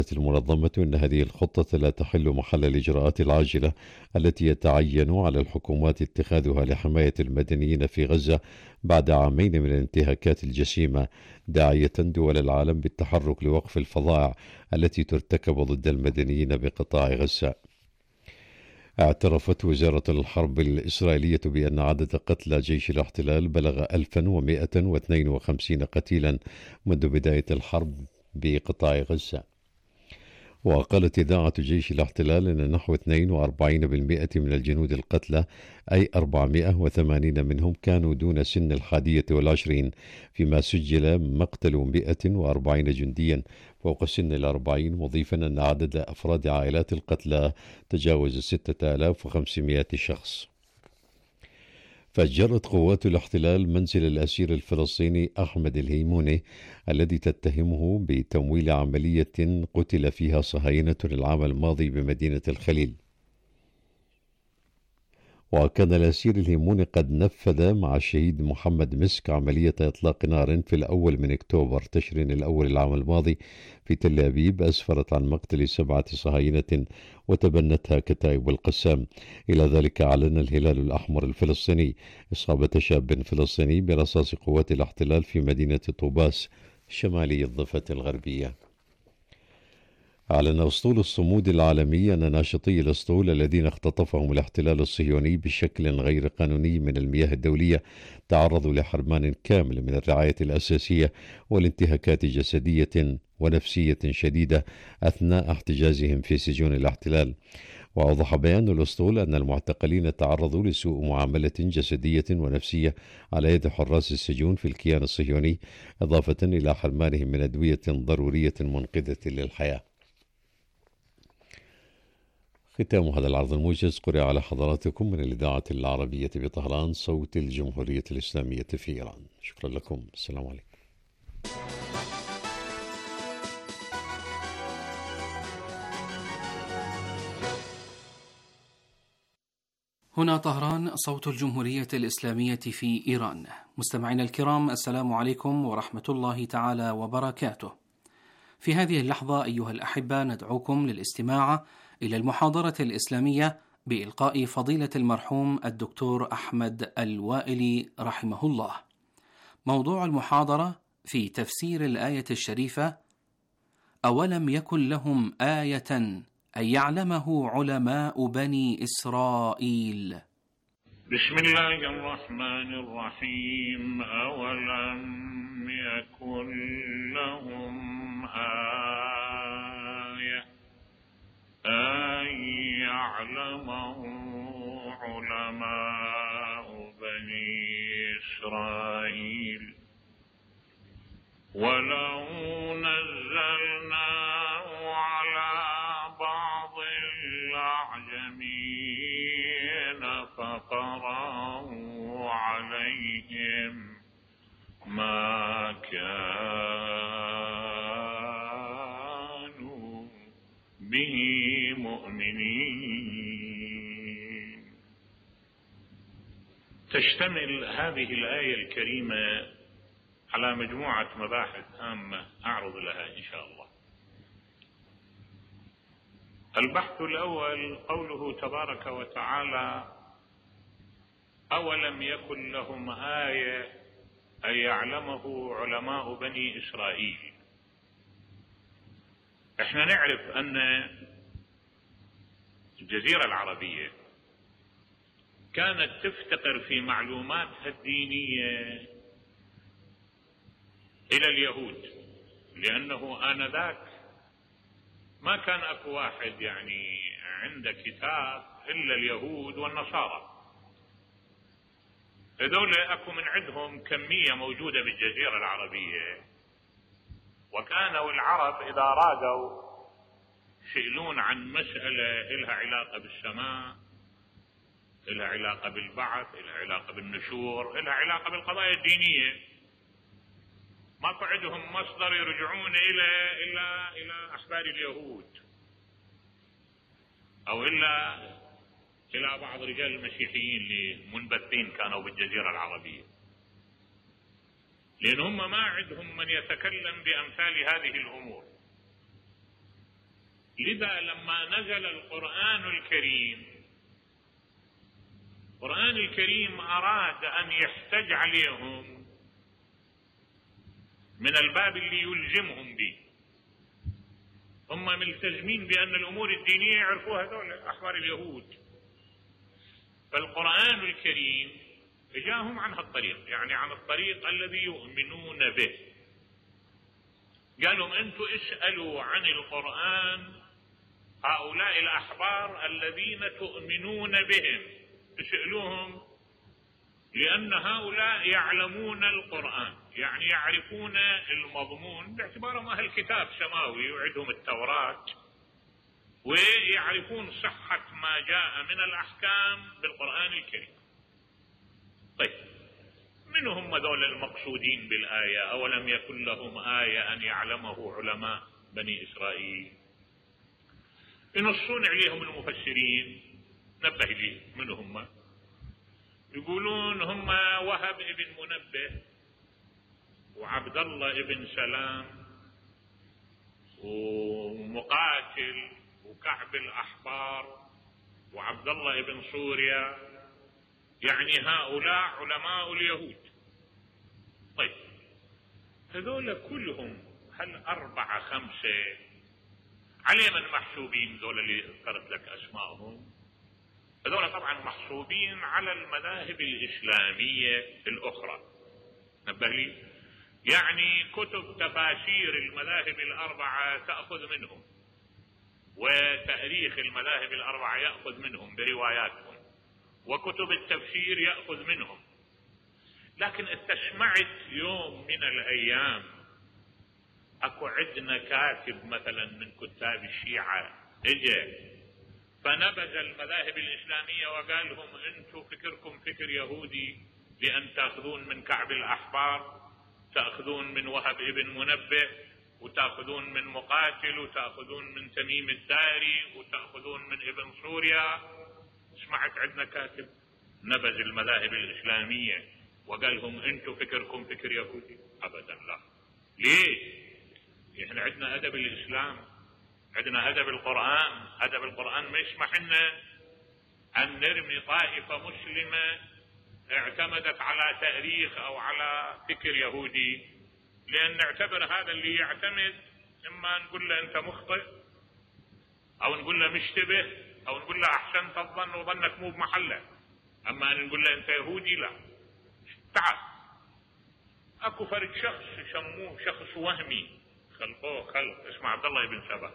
المنظمة أن هذه الخطة لا تحل محل الإجراءات العاجلة التي يتعين على الحكومات اتخاذها لحماية المدنيين في غزة بعد عامين من الانتهاكات الجسيمة، داعية دول العالم بالتحرك لوقف الفظائع التي ترتكب ضد المدنيين بقطاع غزة. اعترفت وزارة الحرب الإسرائيلية بأن عدد قتلى جيش الاحتلال بلغ 1152 قتيلا منذ بداية الحرب بقطاع غزة. وقالت إذاعة جيش الاحتلال أن نحو 42% من الجنود القتلى، أي 480 منهم، كانوا دون سن 21، فيما سجل مقتل 140 جنديا فوق سن 40، مضيفا أن عدد أفراد عائلات القتلى تجاوز 6500 شخص. فجرت قوات الاحتلال منزل الأسير الفلسطيني أحمد الهيموني الذي تتهمه بتمويل عملية قتل فيها صهاينة العام الماضي بمدينة الخليل. وكان الأسير الهيموني قد نفذ مع الشهيد محمد مسك عملية إطلاق نار في الأول من أكتوبر تشرين الأول العام الماضي في تل أبيب، أسفرت عن مقتل 7 صهاينة وتبنتها كتائب القسام. إلى ذلك أعلن الهلال الأحمر الفلسطيني إصابة شاب فلسطيني برصاص قوات الاحتلال في مدينة طوباس شمالي الضفة الغربية. أعلن أسطول الصمود العالمي أن ناشطي الأسطول الذين اختطفهم الاحتلال الصهيوني بشكل غير قانوني من المياه الدولية تعرضوا لحرمان كامل من الرعاية الأساسية والانتهاكات جسدية ونفسية شديدة أثناء احتجازهم في سجون الاحتلال. وأوضح بيان الأسطول أن المعتقلين تعرضوا لسوء معاملة جسدية ونفسية على يد حراس السجون في الكيان الصهيوني، إضافة إلى حرمانهم من أدوية ضرورية منقذة للحياة. ختام هذا العرض الموجز قرأ على حضراتكم من الإذاعة العربية بطهران، صوت الجمهورية الإسلامية في إيران. شكرا لكم. السلام عليكم. هنا طهران، صوت الجمهورية الإسلامية في إيران. مستمعينا الكرام، السلام عليكم ورحمة الله تعالى وبركاته. في هذه اللحظة أيها الأحبة ندعوكم للاستماع إلى المحاضرة الإسلامية بإلقاء فضيلة المرحوم الدكتور أحمد الوائلي رحمه الله. موضوع المحاضرة في تفسير الآية الشريفة: أولم يكن لهم آية أن يعلمه علماء بني إسرائيل. بسم الله الرحمن الرحيم. أولم يكن لهم آية أن يعلمه علماء بني إسرائيل ولو نزلناه على بعض الأعجمين فقرأوا عليهم ما كانوا به مؤمنين. تشتمل هذه الآية الكريمة على مجموعة مباحث هامة أعرض لها إن شاء الله. البحث الأول قوله تبارك وتعالى: أولم يكن لهم آية أن يعلمه علماء بني إسرائيل. احنا نعرف أن الجزيرة العربية كانت تفتقر في معلوماتها الدينية إلى اليهود، لأنه آنذاك ما كان أكو واحد يعني عنده كتاب إلا اليهود والنصارى. هذول أكو من عندهم كمية موجودة بالجزيرة العربية، وكانوا العرب إذا رادوا يسألون عن مسألة إلها علاقة بالسماء، إلها علاقة بالبعث، إلها علاقة بالنشور، إلها علاقة بالقضايا الدينية، ماكو عندهم مصدر يرجعون إلى أخبار اليهود أو إلى بعض رجال المسيحيين اللي منبثين كانوا بالجزيرة العربية، لأن هم ما عندهم من يتكلم بأمثال هذه الأمور. لذا لما نزل القرآن الكريم أراد أن يحتج عليهم من الباب اللي يلزمهم به. هم ملتزمين بأن الأمور الدينية يعرفوها دول أحبار اليهود، فالقرآن الكريم جاءهم عن هالطريق، يعني عن الطريق الذي يؤمنون به. قالوا أنتم اسألوا عن القرآن هؤلاء الأحبار الذين تؤمنون بهم، اسألوهم، لأن هؤلاء يعلمون القرآن، يعني يعرفون المضمون باعتبارهم أهل كتاب سماوي وعندهم التوراة، ويعرفون صحة ما جاء من الأحكام بالقرآن الكريم. طيب، من هم ذول المقصودين بالآية؟ أولم يكن لهم آية أن يعلمه علماء بني إسرائيل؟ ينصون عليهم المفسرين، نبه لي من هم؟ يقولون هم وهب ابن منبه وعبد الله ابن سلام ومقاتل وكعب الأحبار وعبد الله ابن سوريا، يعني هؤلاء علماء اليهود. طيب، هذول كلهم هل 4 5 على من محسوبين؟ ذول اللي ذكرت لك أسمائهم هذول طبعا محسوبين على المذاهب الإسلامية الأخرى، نبه لي، يعني كتب تفاسير المذاهب ال4 تأخذ منهم، وتاريخ المذاهب ال4 يأخذ منهم برواياتهم، وكتب التفسير يأخذ منهم. لكن استسمعت يوم من الأيام اكو عندنا كاتب مثلا من كتاب الشيعة اجى فنبذ المذاهب الإسلامية وقال لهم انتم فكركم فكر يهودي، لأن تأخذون من كعب الأحبار، تأخذون من وهب ابن منبه، وتأخذون من مقاتل، وتأخذون من تميم الداري، وتأخذون من ابن سوريا. سمعت عندنا كاتب نبذ المذاهب الإسلامية وقال لهم انتم فكركم فكر يهودي؟ أبدا لا. ليه؟ احنا عندنا أدب الإسلام، عندنا أدب القرآن. أدب القرآن ما يسمح لنا أن نرمي طائفة مسلمة اعتمدت على تاريخ أو على فكر يهودي، لأن نعتبر هذا اللي يعتمد إما نقول له أنت مخطئ، أو نقول له مشتبه، أو نقول له أحسنت الظن وظنك مو بمحله. أما أن نقول له أنت يهودي لا. تعال، أكو فرد شخص يسموه شخص وهمي، خلقوه خلق اسمه عبد الله بن سبا.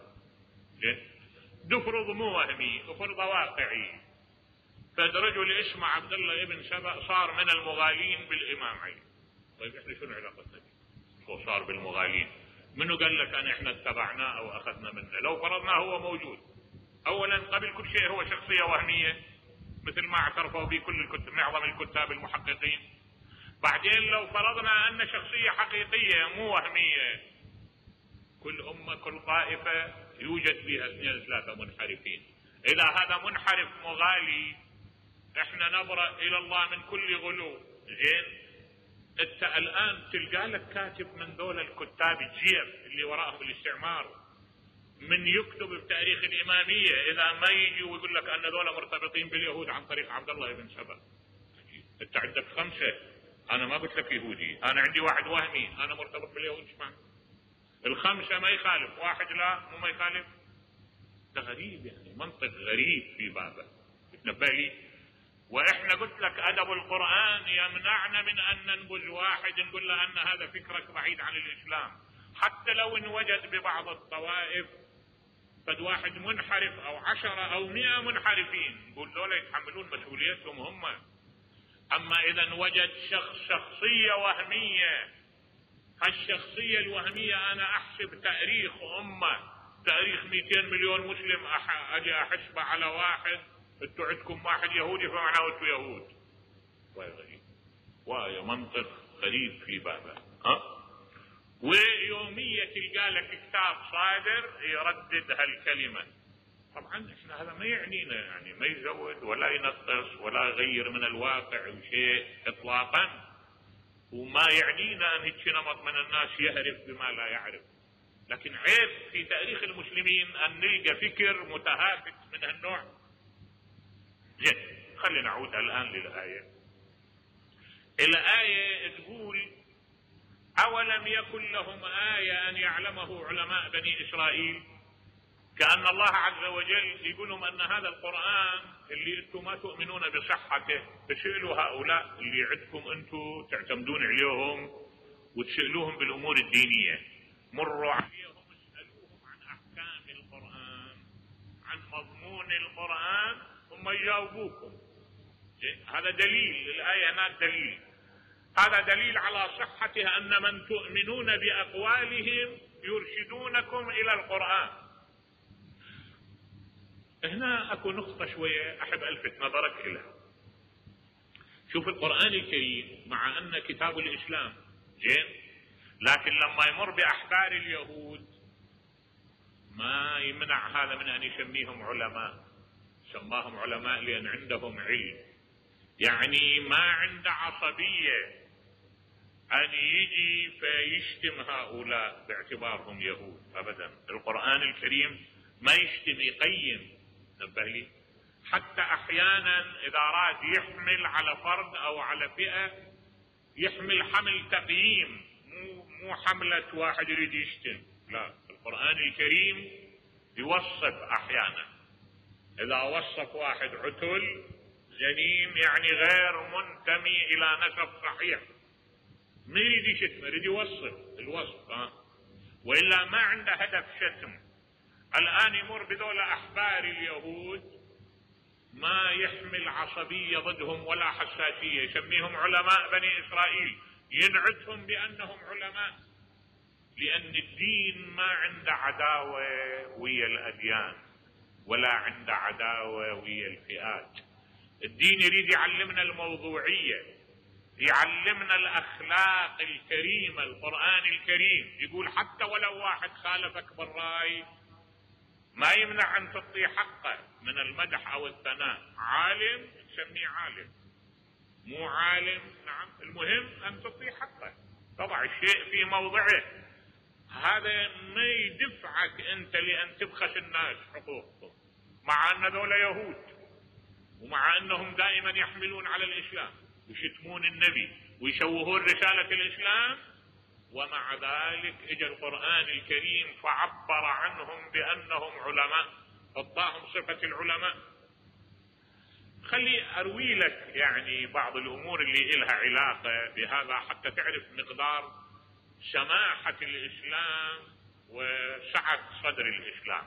دفرض مو وهمي، افرض واقعي. فرجل اسمه عبد الله بن سبا صار من المغالين بالإمام علي. طيب احنا شنو علاقتنا به؟ هو صار بالمغالين، منو قال لك ان احنا اتبعناه او اخذنا منه؟ لو فرضنا هو موجود، اولا قبل كل شيء هو شخصية وهمية مثل ما اعترفوا به كل الكتاب، معظم الكتاب المحققين. بعدين لو فرضنا ان شخصية حقيقية مو وهمية، كل أمة كل طائفة يوجد فيها 2 3 منحرفين. إذا هذا منحرف مغالي احنا نبرأ إلى الله من كل غلو. زين، انت الآن تلقى لك كاتب من دول الكتاب الجير اللي وراءهم الاستعمار من يكتب بتاريخ الإمامية، إذا ما يجي ويقول لك أن دول مرتبطين باليهود عن طريق عبد الله بن سبا. انت عندك 5، أنا ما قلت لك يهودي، أنا عندي واحد وهمي أنا مرتبط باليهود. اسمع، ال5 ما يخالف، واحد لا مو ما يخالف. ده غريب، يعني منطق غريب في بابه. تنبه لي. واحنا قلت لك ادب القرآن يمنعنا من ان ننبذ واحد نقول له ان هذا فكرك بعيد عن الاسلام، حتى لو انوجد ببعض الطوائف قد واحد منحرف او 10 أو 100 منحرفين، نقول دول يتحملون مسؤوليتهم هم. اما اذا وجد شخصية وهمية، هالشخصية الوهمية انا احسب تاريخ امة، تاريخ 200 مليون مسلم، اجي احسبه على واحد، انتوا عندكم واحد يهودي فمعناه انتوا يهود. واي غريب، واي منطق غريب في بابه. ويومية تلقى لك كتاب صادر يردد هالكلمة. طبعا احنا هذا ما يعنينا، يعني ما يزود ولا ينقص ولا يغير من الواقع شيء اطلاقا، وما يعنينا ان هيك نمط من الناس يهرف بما لا يعرف. لكن عيب في تاريخ المسلمين أن نلقى فكر متهافت من هالنوع. زين، خلينا نعود الآن للآية. الآية تقول: أولم يكن لهم آية أن يعلمه علماء بني إسرائيل. كأن الله عز وجل يقول لهم أن هذا القرآن اللي أنتم ما تؤمنون بصحته تسألوا هؤلاء اللي عندكم أنتم تعتمدون عليهم وتسألوهم بالأمور الدينية، مروا عليهم اسألوهم عن أحكام القرآن، عن مضمون القرآن، ثم يجاوبوكم. هذا دليل، الآية هناك دليل، هذا دليل على صحتها أن من تؤمنون بأقوالهم يرشدونكم إلى القرآن. هنا أكو نقطة شوية أحب ألفت نظرك إليها. شوف القرآن الكريم مع أن كتاب الإسلام زين، لكن لما يمر بأحبار اليهود ما يمنع هذا من أن يسميهم علماء. سماهم علماء لأن عندهم علم، يعني ما عنده عصبية أن يجي فيشتم هؤلاء باعتبارهم يهود أبدا. القرآن الكريم ما يشتم، يقيم. نبه لي، حتى أحيانا إذا أراد يحمل على فرد أو على فئة يحمل حمل تقييم، مو حملة واحد يريد يشتم. لا، القرآن الكريم يوصف أحيانا. إذا وصف واحد عتل زنيم يعني غير منتمي إلى نسب صحيح، ما يريد يشتم، يريد يوصف الوصف وإلا ما عنده هدف شتم. الآن يمر بذول أحبار اليهود ما يحمل عصبية ضدهم ولا حساسية، يسميهم علماء بني إسرائيل، ينعتهم بأنهم علماء، لأن الدين ما عنده عداوة ويا الأديان ولا عنده عداوة ويا الفئات. الدين يريد يعلمنا الموضوعية، يعلمنا الأخلاق الكريمة. القرآن الكريم يقول حتى ولو واحد خالفك بالرأي ما يمنع أن تعطي حقه من المدح أو الثناء. عالم تسميه عالم، مو عالم نعم، المهم أن تعطي حقه، تضع الشيء في موضعه. هذا ما يدفعك أنت لأن تبخس الناس حقوقهم، مع أن ذولا يهود ومع أنهم دائما يحملون على الإسلام ويشتمون النبي ويشوهون رسالة الإسلام، ومع ذلك اجى القرآن الكريم فعبر عنهم بأنهم علماء، أعطاهم صفة العلماء. خلي أروي لك يعني بعض الأمور اللي إلها علاقة بهذا حتى تعرف مقدار سماحة الإسلام وسعة صدر الإسلام.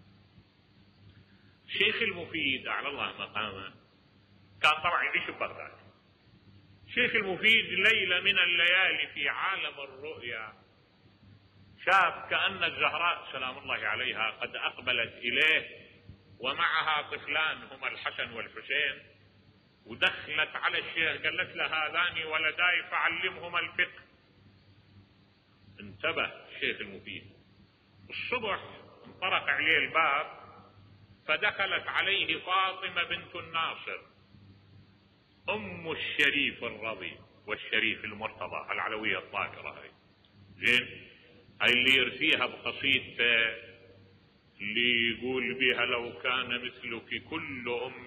شيخ المفيد أعلى الله مقامه كان طبعا يعيش ببغداد. شيخ المفيد ليلة من الليالي في عالم الرؤيا شاف كأن الزهراء سلام الله عليها قد أقبلت إليه ومعها طفلان هما الحسن والحسين، ودخلت على الشيخ قالت له هذان ولداي فعلمهما الفقه. انتبه الشيخ المفيد. الصبح انطرق عليه الباب فدخلت عليه فاطمة بنت الناصر أم الشريف الرضي والشريف المرتضى العلوية الطاهرة هاي زين، هاي اللي يرثيها بقصيدته اللي يقول بها لو كان مثلك كل أم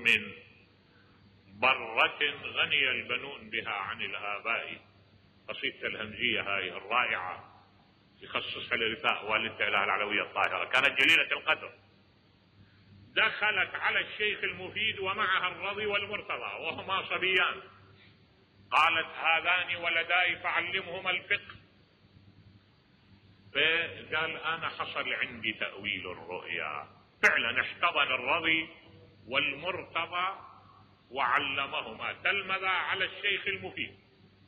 برة غني البنون بها عن الآباء. قصيدة الهمزية هاي الرائعة يخصصها لرثاء والدته لها العلوية الطاهرة، كانت جليلة القدر. دخلت على الشيخ المفيد ومعها الرضي والمرتضى وهما صبيان، قالت هذان ولداي فعلمهما الفقه. فقال أنا حصل عندي تأويل الرؤيا. فعلا احتضن الرضي والمرتضى وعلمهما تلمذا على الشيخ المفيد.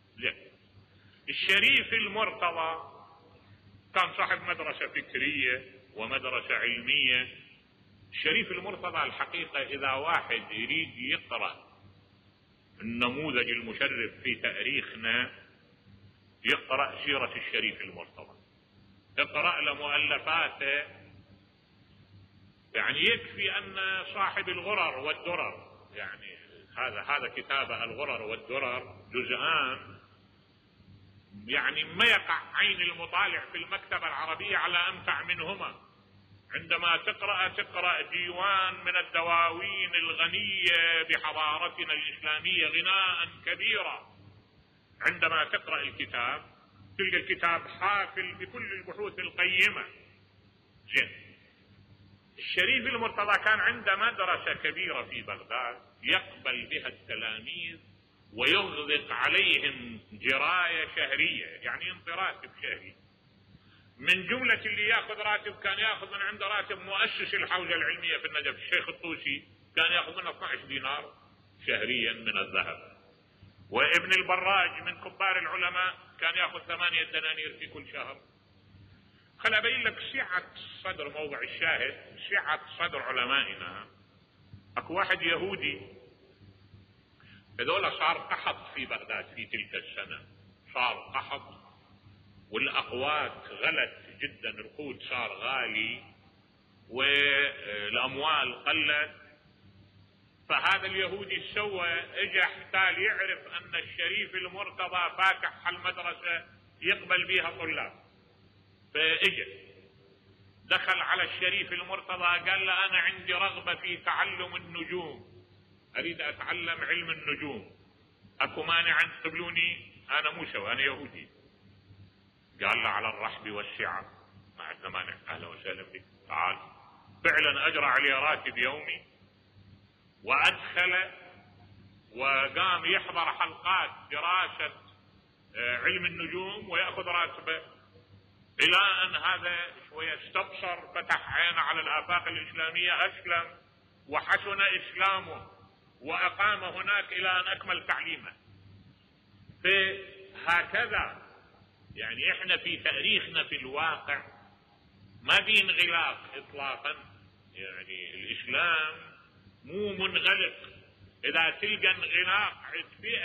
الشريف المرتضى كان صاحب مدرسة فكرية ومدرسة علمية. الشريف المرتضى الحقيقة إذا واحد يريد يقرأ النموذج المشرف في تاريخنا يقرأ سيرة الشريف المرتضى، اقرأ لمؤلفاته. يعني يكفي أن صاحب الغرر والدرر، يعني هذا كتابه الغرر والدرر، جزءان يعني ما يقع عين المطالع في المكتبة العربية على أمتع منهما. عندما تقرأ ديوان من الدواوين الغنية بحضارتنا الإسلامية غناء كبيرا، عندما تقرأ الكتاب تلقى الكتاب حافل بكل البحوث القيمة. زين، الشريف المرتضى كان عنده مدرسة كبيرة في بغداد يقبل بها التلاميذ ويغدق عليهم جراية شهرية، يعني ينطي راتب شهري. من جملة اللي ياخذ راتب كان ياخذ من عنده راتب مؤسس الحوزة العلمية في النجف الشيخ الطوسي، كان ياخذ منه 12 دينار شهريا من الذهب. وابن البراج من كبار العلماء كان ياخذ 8 دنانير في كل شهر. خل ابين لك سعة صدر، موضع الشاهد سعة صدر علمائنا. اكو واحد يهودي، هذول صار قحط في بغداد في تلك السنة، صار قحط والاقوات غلت جدا، القوت صار غالي والاموال قلت. فهذا اليهودي سوى اجى احتال يعرف ان الشريف المرتضى فاتح المدرسة يقبل بها طلاب، فاجى دخل على الشريف المرتضى قال له انا عندي رغبة في تعلم النجوم، اريد اتعلم علم النجوم، اكو مانع ان تقبلوني؟ انا مو سوى، انا يهودي. قال له على الرحب والسعة، ما عندنا مانع، اهلا وسهلا بك، تعال. فعلا اجرى عليه راتب يومي وادخل وقام يحضر حلقات دراسة علم النجوم ويأخذ راتبه، الى ان هذا شوية استبصر، فتح عينه على الآفاق الإسلامية، اسلم وحسن اسلامه واقام هناك الى ان اكمل تعليمه. فهكذا يعني احنا في تاريخنا في الواقع ما في انغلاق اطلاقا، يعني الاسلام مو منغلق. اذا تلقى انغلاق عند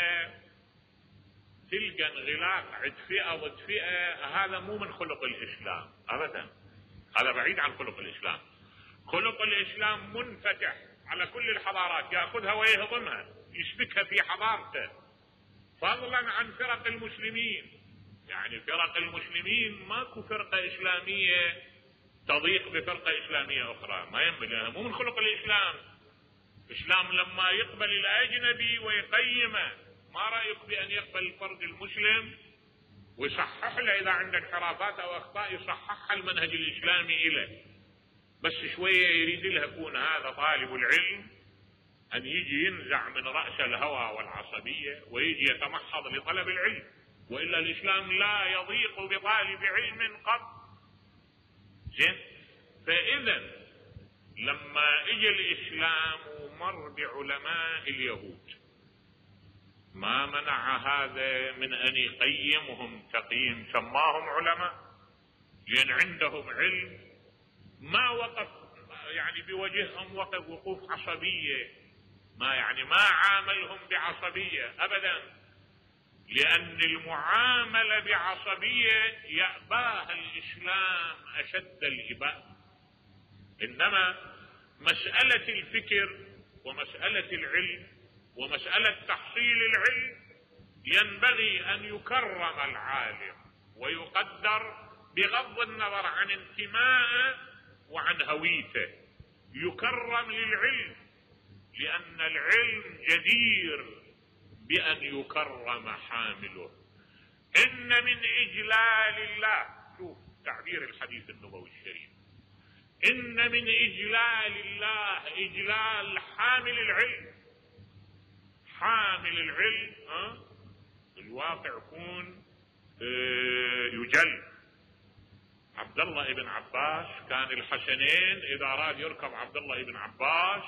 فئة ضد فئة، هذا مو من خلق الاسلام ابدا، هذا بعيد عن خلق الاسلام. خلق الاسلام منفتح على كل الحضارات، ياخذها ويهضمها، يشبكها في حضارته، فضلا عن فرق المسلمين. يعني فرق المسلمين ماكو فرقة اسلامية تضيق بفرقة اسلامية اخرى، ما ينبغي، مو من خلق الاسلام. الاسلام لما يقبل الاجنبي ويقيمه، ما رايك بان يقبل الفرد المسلم ويصحح له اذا عنده انحرافات او اخطاء، يصححها المنهج الاسلامي له. بس شوية يريد لها يكون هذا طالب العلم ان يجي ينزع من رأس الهوى والعصبية ويجي يتمحض لطلب العلم، وإلا الإسلام لا يضيق بطالب علم قط. زين، فإذا لما اجى الإسلام ومر بعلماء اليهود ما منع هذا من أن يقيمهم تقييم، سماهم علماء لأن عندهم علم، ما وقف يعني بوجههم وقوف عصبية، ما عاملهم بعصبية أبدا، لأن المعاملة بعصبية يأباها الإسلام أشد الإباء. إنما مسألة الفكر ومسألة العلم ومسألة تحصيل العلم ينبغي أن يكرم العالم ويقدر بغض النظر عن انتمائه وعن هويته، يكرم للعلم، لأن العلم جدير بأن يكرم حامله. إن من إجلال الله، شوف تعبير الحديث النبوي الشريف، إن من إجلال الله إجلال حامل العلم. حامل العلم الواقع يكون يجل. عبد الله ابن عباس كان الحسنين إذا أراد يركب عبد الله ابن عباس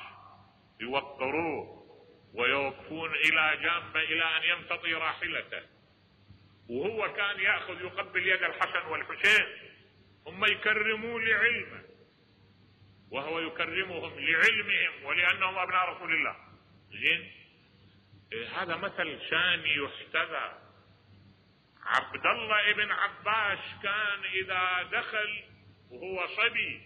يوقروه ويوقفون إلى جنبه إلى أن يمتطي راحلته، وهو كان يأخذ يقبل يد الحسن والحسين، هم يكرمون لعلمه وهو يكرمهم لعلمهم ولأنهم أبناء رسول الله. زين، هذا مثل ثاني يحتذى. عبد الله ابن عباس كان إذا دخل وهو صبي،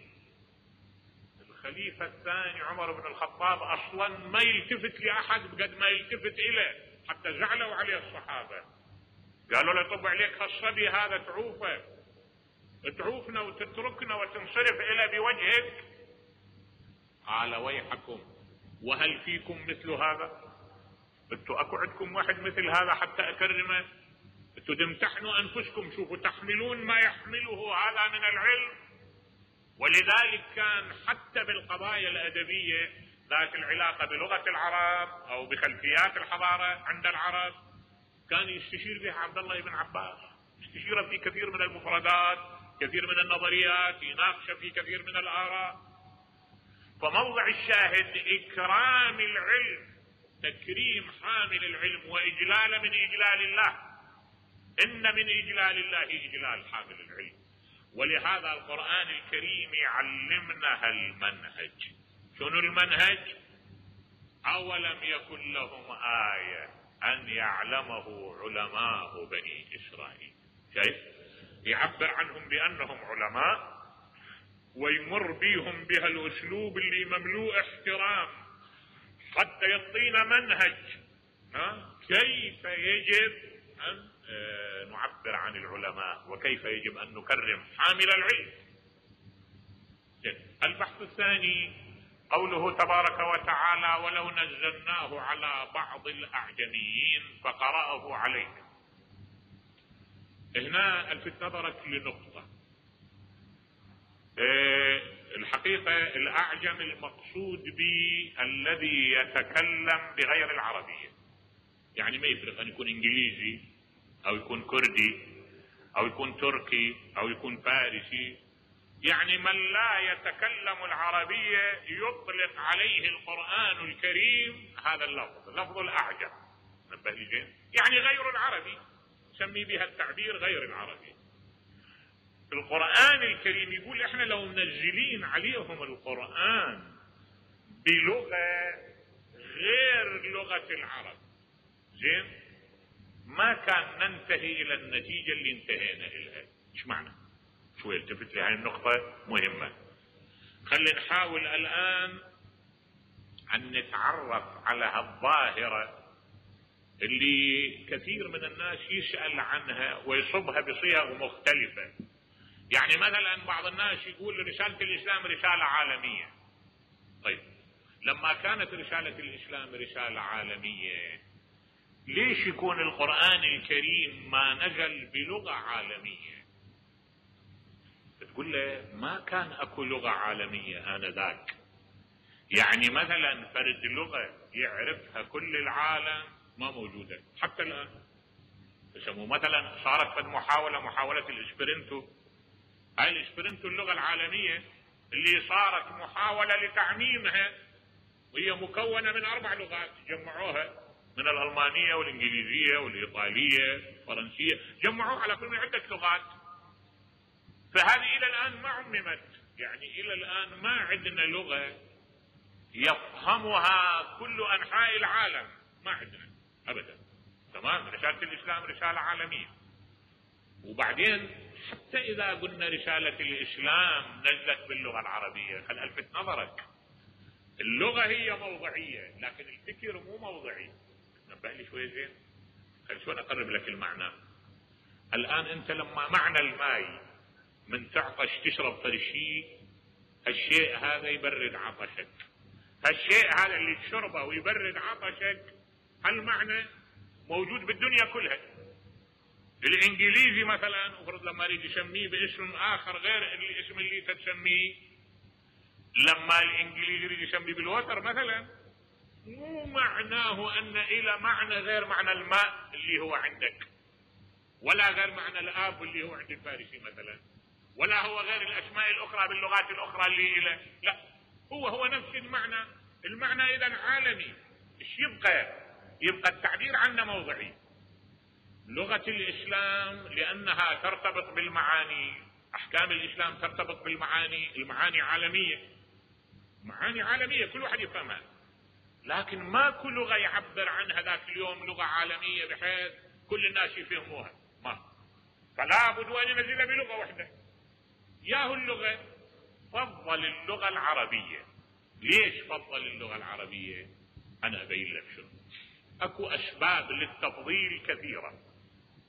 الخليفة الثاني عمر بن الخطاب أصلا ما يلتفت لأحد بقد ما يلتفت إليه، حتى زعلوا عليه الصحابة. قالوا له طب عليك هالصبي هذا تعوفه، تعوفنا وتتركنا وتنصرف إلى بوجهك. قال ويحكم، وهل فيكم مثل هذا؟ انتوا اكو عندكم واحد مثل هذا حتى اكرمه؟ انتوا تمتحنوا انفسكم، شوفوا تحملون ما يحمله هذا من العلم. ولذلك كان حتى بالقضايا الادبيه ذات العلاقه بلغه العرب او بخلفيات الحضاره عند العرب كان يستشير بها عبد الله بن عباس، يستشير في كثير من المفردات، كثير من النظريات، يناقش في كثير من الاراء. فموضع الشاهد اكرام العلم، تكريم حامل العلم واجلال من اجلال الله. ان من اجلال الله اجلال حامل العلم. ولهذا القرآن الكريم يعلمنا المنهج. شنو المنهج؟ اولم يكن لهم آية ان يعلمه علماء بني اسرائيل. شايف؟ يعبر عنهم بانهم علماء ويمر بيهم بهالاسلوب اللي مملوء احترام حتى يعطينا منهج كيف يجب ان نعبر عن العلماء وكيف يجب ان نكرم حامل العلم. البحث الثاني قوله تبارك وتعالى ولو نزلناه على بعض الاعجميين فقرأه عليك. هنا الفت نظرك لنقطة. الحقيقة الأعجم المقصود به الذي يتكلم بغير العربية، يعني ما يفرق أن يكون إنجليزي أو يكون كردي أو يكون تركي أو يكون فارسي، يعني من لا يتكلم العربية يطلق عليه القرآن الكريم هذا اللفظ، لفظ الأعجم. نبه لي يعني غير العربي، سمي بها التعبير غير العربي. القرآن الكريم يقول احنا لو منزلين عليهم القرآن بلغة غير لغة العرب زين ما كان ننتهي الى النتيجة اللي انتهينا اليها. ايش معنى؟ شوي التفت لهذه النقطة مهمة. خلينا نحاول الان ان نتعرف على هالظاهرة اللي كثير من الناس يسأل عنها ويصبها بصيغ مختلفة. يعني مثلا بعض الناس يقول رسالة الإسلام رسالة عالمية. طيب لما كانت رسالة الإسلام رسالة عالمية ليش يكون القرآن الكريم ما نزل بلغة عالمية؟ بتقول له ما كان اكو لغة عالمية آنذاك. يعني مثلا فرد لغة يعرفها كل العالم ما موجودة حتى الآن. يسموه مثلا صارت محاولة الإسبرنتو. هاي الإسبرنتو اللغة العالمية اللي صارت محاولة لتعميمها، وهي مكونة من 4 لغات جمعوها من الألمانية والإنجليزية والإيطالية والفرنسية، جمعوها على كل عدة لغات. فهذه إلى الآن ما عممت، يعني إلى الآن ما عندنا لغة يفهمها كل أنحاء العالم، ما عندنا أبدا. تمام؟ رسالة الإسلام رسالة عالمية. وبعدين حتى إذا قلنا رسالة الإسلام نزلت باللغة العربية، خل ألفت نظرك اللغة هي موضعية لكن الفكر مو موضعي. نبه لي شوي زين، خل شلون أقرب لك المعنى. الآن أنت لما معنى الماء من تعطش تشرب فرشي، الشيء هذا يبرد عطشك. هالشيء هذا اللي تشربه ويبرد عطشك هالمعنى موجود بالدنيا كلها. الانجليزي مثلا افرض لما يريد يسميه باسم اخر غير الاسم اللي تسميه، لما الانجليزي يريد يسميه بالوتر مثلا مو معناه ان الى معنى غير معنى الماء اللي هو عندك، ولا غير معنى الاب اللي هو عند الفارسي مثلا، ولا هو غير الاسماء الاخرى باللغات الاخرى اللي له، لا هو نفس المعنى. المعنى اذا عالمي. ايش يبقى التعبير عنه موضعي. لغة الإسلام لأنها ترتبط بالمعاني، أحكام الإسلام ترتبط بالمعاني، المعاني عالمية، معاني عالمية كل واحد يفهمها، لكن ما كل لغة يعبر عنها ذاك اليوم لغة عالمية بحيث كل الناس يفهموها، ما فلا بد أن ينزل بلغة واحدة. ياهو اللغة فضل اللغة العربية. ليش فضل اللغة العربية؟ أنا أبين لك شنو. أكو أسباب للتفضيل كثيرة.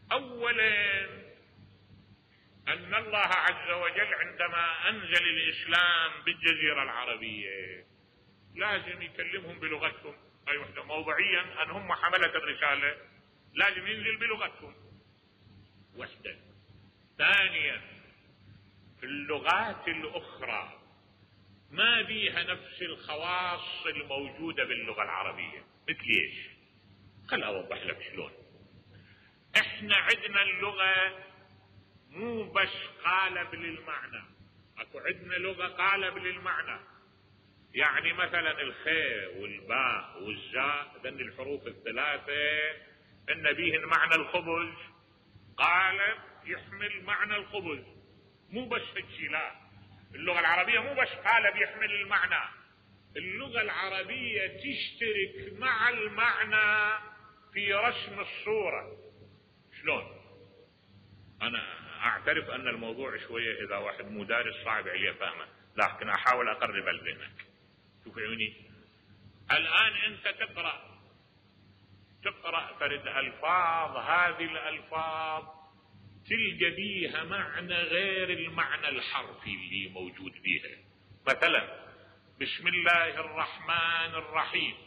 أولا أن الله عز وجل عندما أنزل الإسلام بالجزيرة العربية لازم يكلمهم بلغتهم، أي وحدة موضوعيا أن هم حملة الرسالة لازم ينزل بلغتهم وحدة. ثانيا اللغات الأخرى ما بيها نفس الخواص الموجودة باللغة العربية. مثل ايش؟ خل أوضح لك شلون. احنا عندنا اللغة مو بس قالب للمعنى، اكو عندنا لغة قالب للمعنى. يعني مثلا الخاء والباء والزاء ذن الحروف الثلاثة ان بيهن معنى الخبز، قالب يحمل معنى الخبز. مو بس هيك، لا، اللغة العربية مو بس قالب يحمل المعنى، اللغة العربية تشترك مع المعنى في رسم الصورة. شلون؟ انا اعترف ان الموضوع شوية اذا واحد مو دارس صعب عليه فهمه، لكن احاول اقرب لذهنك. شوف عيوني، الان انت تقرأ فرد الفاظ، هذه الالفاظ تلقى بيها معنى غير المعنى الحرفي اللي موجود بيها. مثلا بسم الله الرحمن الرحيم،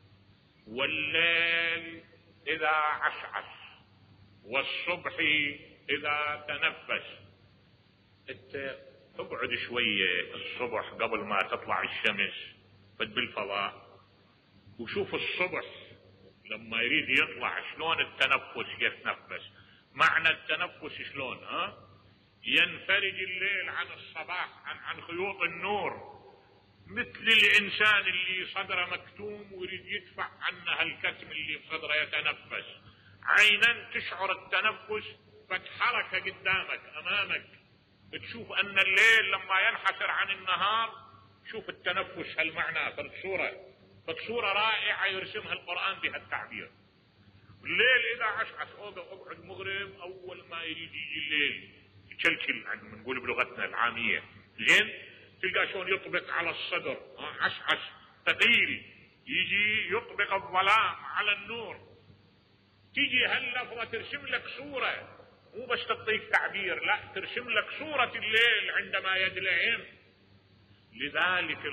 والليل اذا عسعس، والصبح اذا تنفس. انت اقعد شوية الصبح قبل ما تطلع الشمس فد بالفضاء وشوف الصبح لما يريد يطلع شلون التنفس يتنفس. معنى التنفس شلون؟ ينفرج الليل عن الصباح، عن خيوط النور، مثل الانسان اللي صدره مكتوم ويريد يدفع عنه هالكتم اللي في صدره يتنفس. عينا تشعر التنفس، فتحركه قدامك امامك تشوف ان الليل لما ينحسر عن النهار شوف التنفس. هالمعنى فالصورة رائعة يرسمها القرآن بهالتعبير. الليل اذا عشعش، اقعد مغرب اول ما يريد يجي الليل يكلكل، نقول بلغتنا العامية، زين تلقى شلون يطبق على الصدر، عشعش ثقيل، يجي يطبق الظلام على النور. تيجي هاللفظة ترسم لك صورة، مو بس تعطيك تعبير، لا، ترسم لك صورة الليل عندما يدلهم. لذلك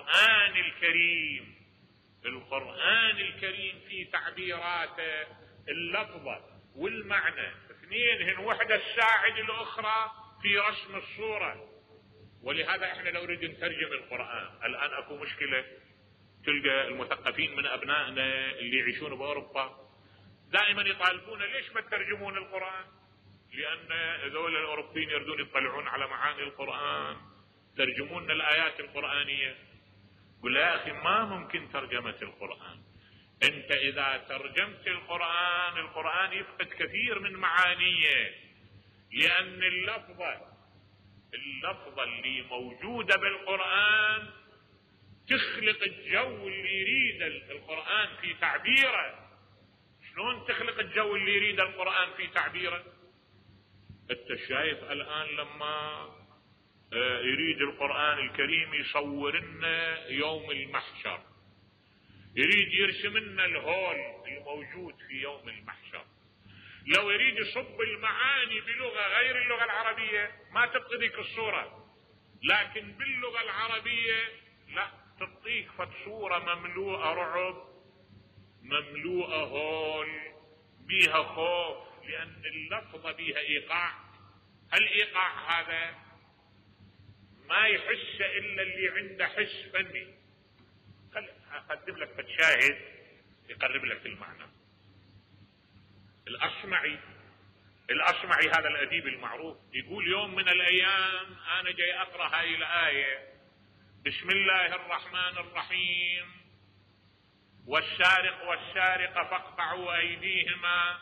القرآن الكريم في تعبيراته اللفظة والمعنى اثنين هن وحدة تساعد الأخرى في رسم الصورة. ولهذا احنا لو نريد نترجم القرآن الآن اكو مشكلة، تلقى المثقفين من أبنائنا اللي يعيشون بأوروبا دائما يطالبون ليش ما تترجمون القرآن؟ لأن هذول الأوروبيين يردون يطلعون على معاني القرآن، ترجمون الآيات القرآنية. قل يا أخي ما ممكن ترجمة القرآن. أنت إذا ترجمت القرآن يفقد كثير من معانيه، لأن اللفظة اللي موجودة بالقرآن تخلق الجو اللي يريد القرآن في تعبيره. شلون تخلق الجو اللي يريد القرآن في تعبيره؟ انت شايف الآن لما يريد القرآن الكريم يصور لنا يوم المحشر، يريد يرسم لنا الهول الموجود في يوم المحشر، لو يريد يصب المعاني بلغة غير اللغة العربية ما تبقى ذيك الصورة، لكن باللغة العربية لا، تعطيك صورة مملوءة رعب، مملوءة هول، بيها خوف، لأن اللفظة بيها إيقاع. هالإيقاع هذا ما يحس إلا اللي عنده حس فني. أقدم لك فتشاهد يقرب لك المعنى. الأصمعي هذا الأديب المعروف يقول يوم من الأيام أنا جاي أقرأ هاي الآية بسم الله الرحمن الرحيم والسارق والسارقة فاقطعوا أيديهما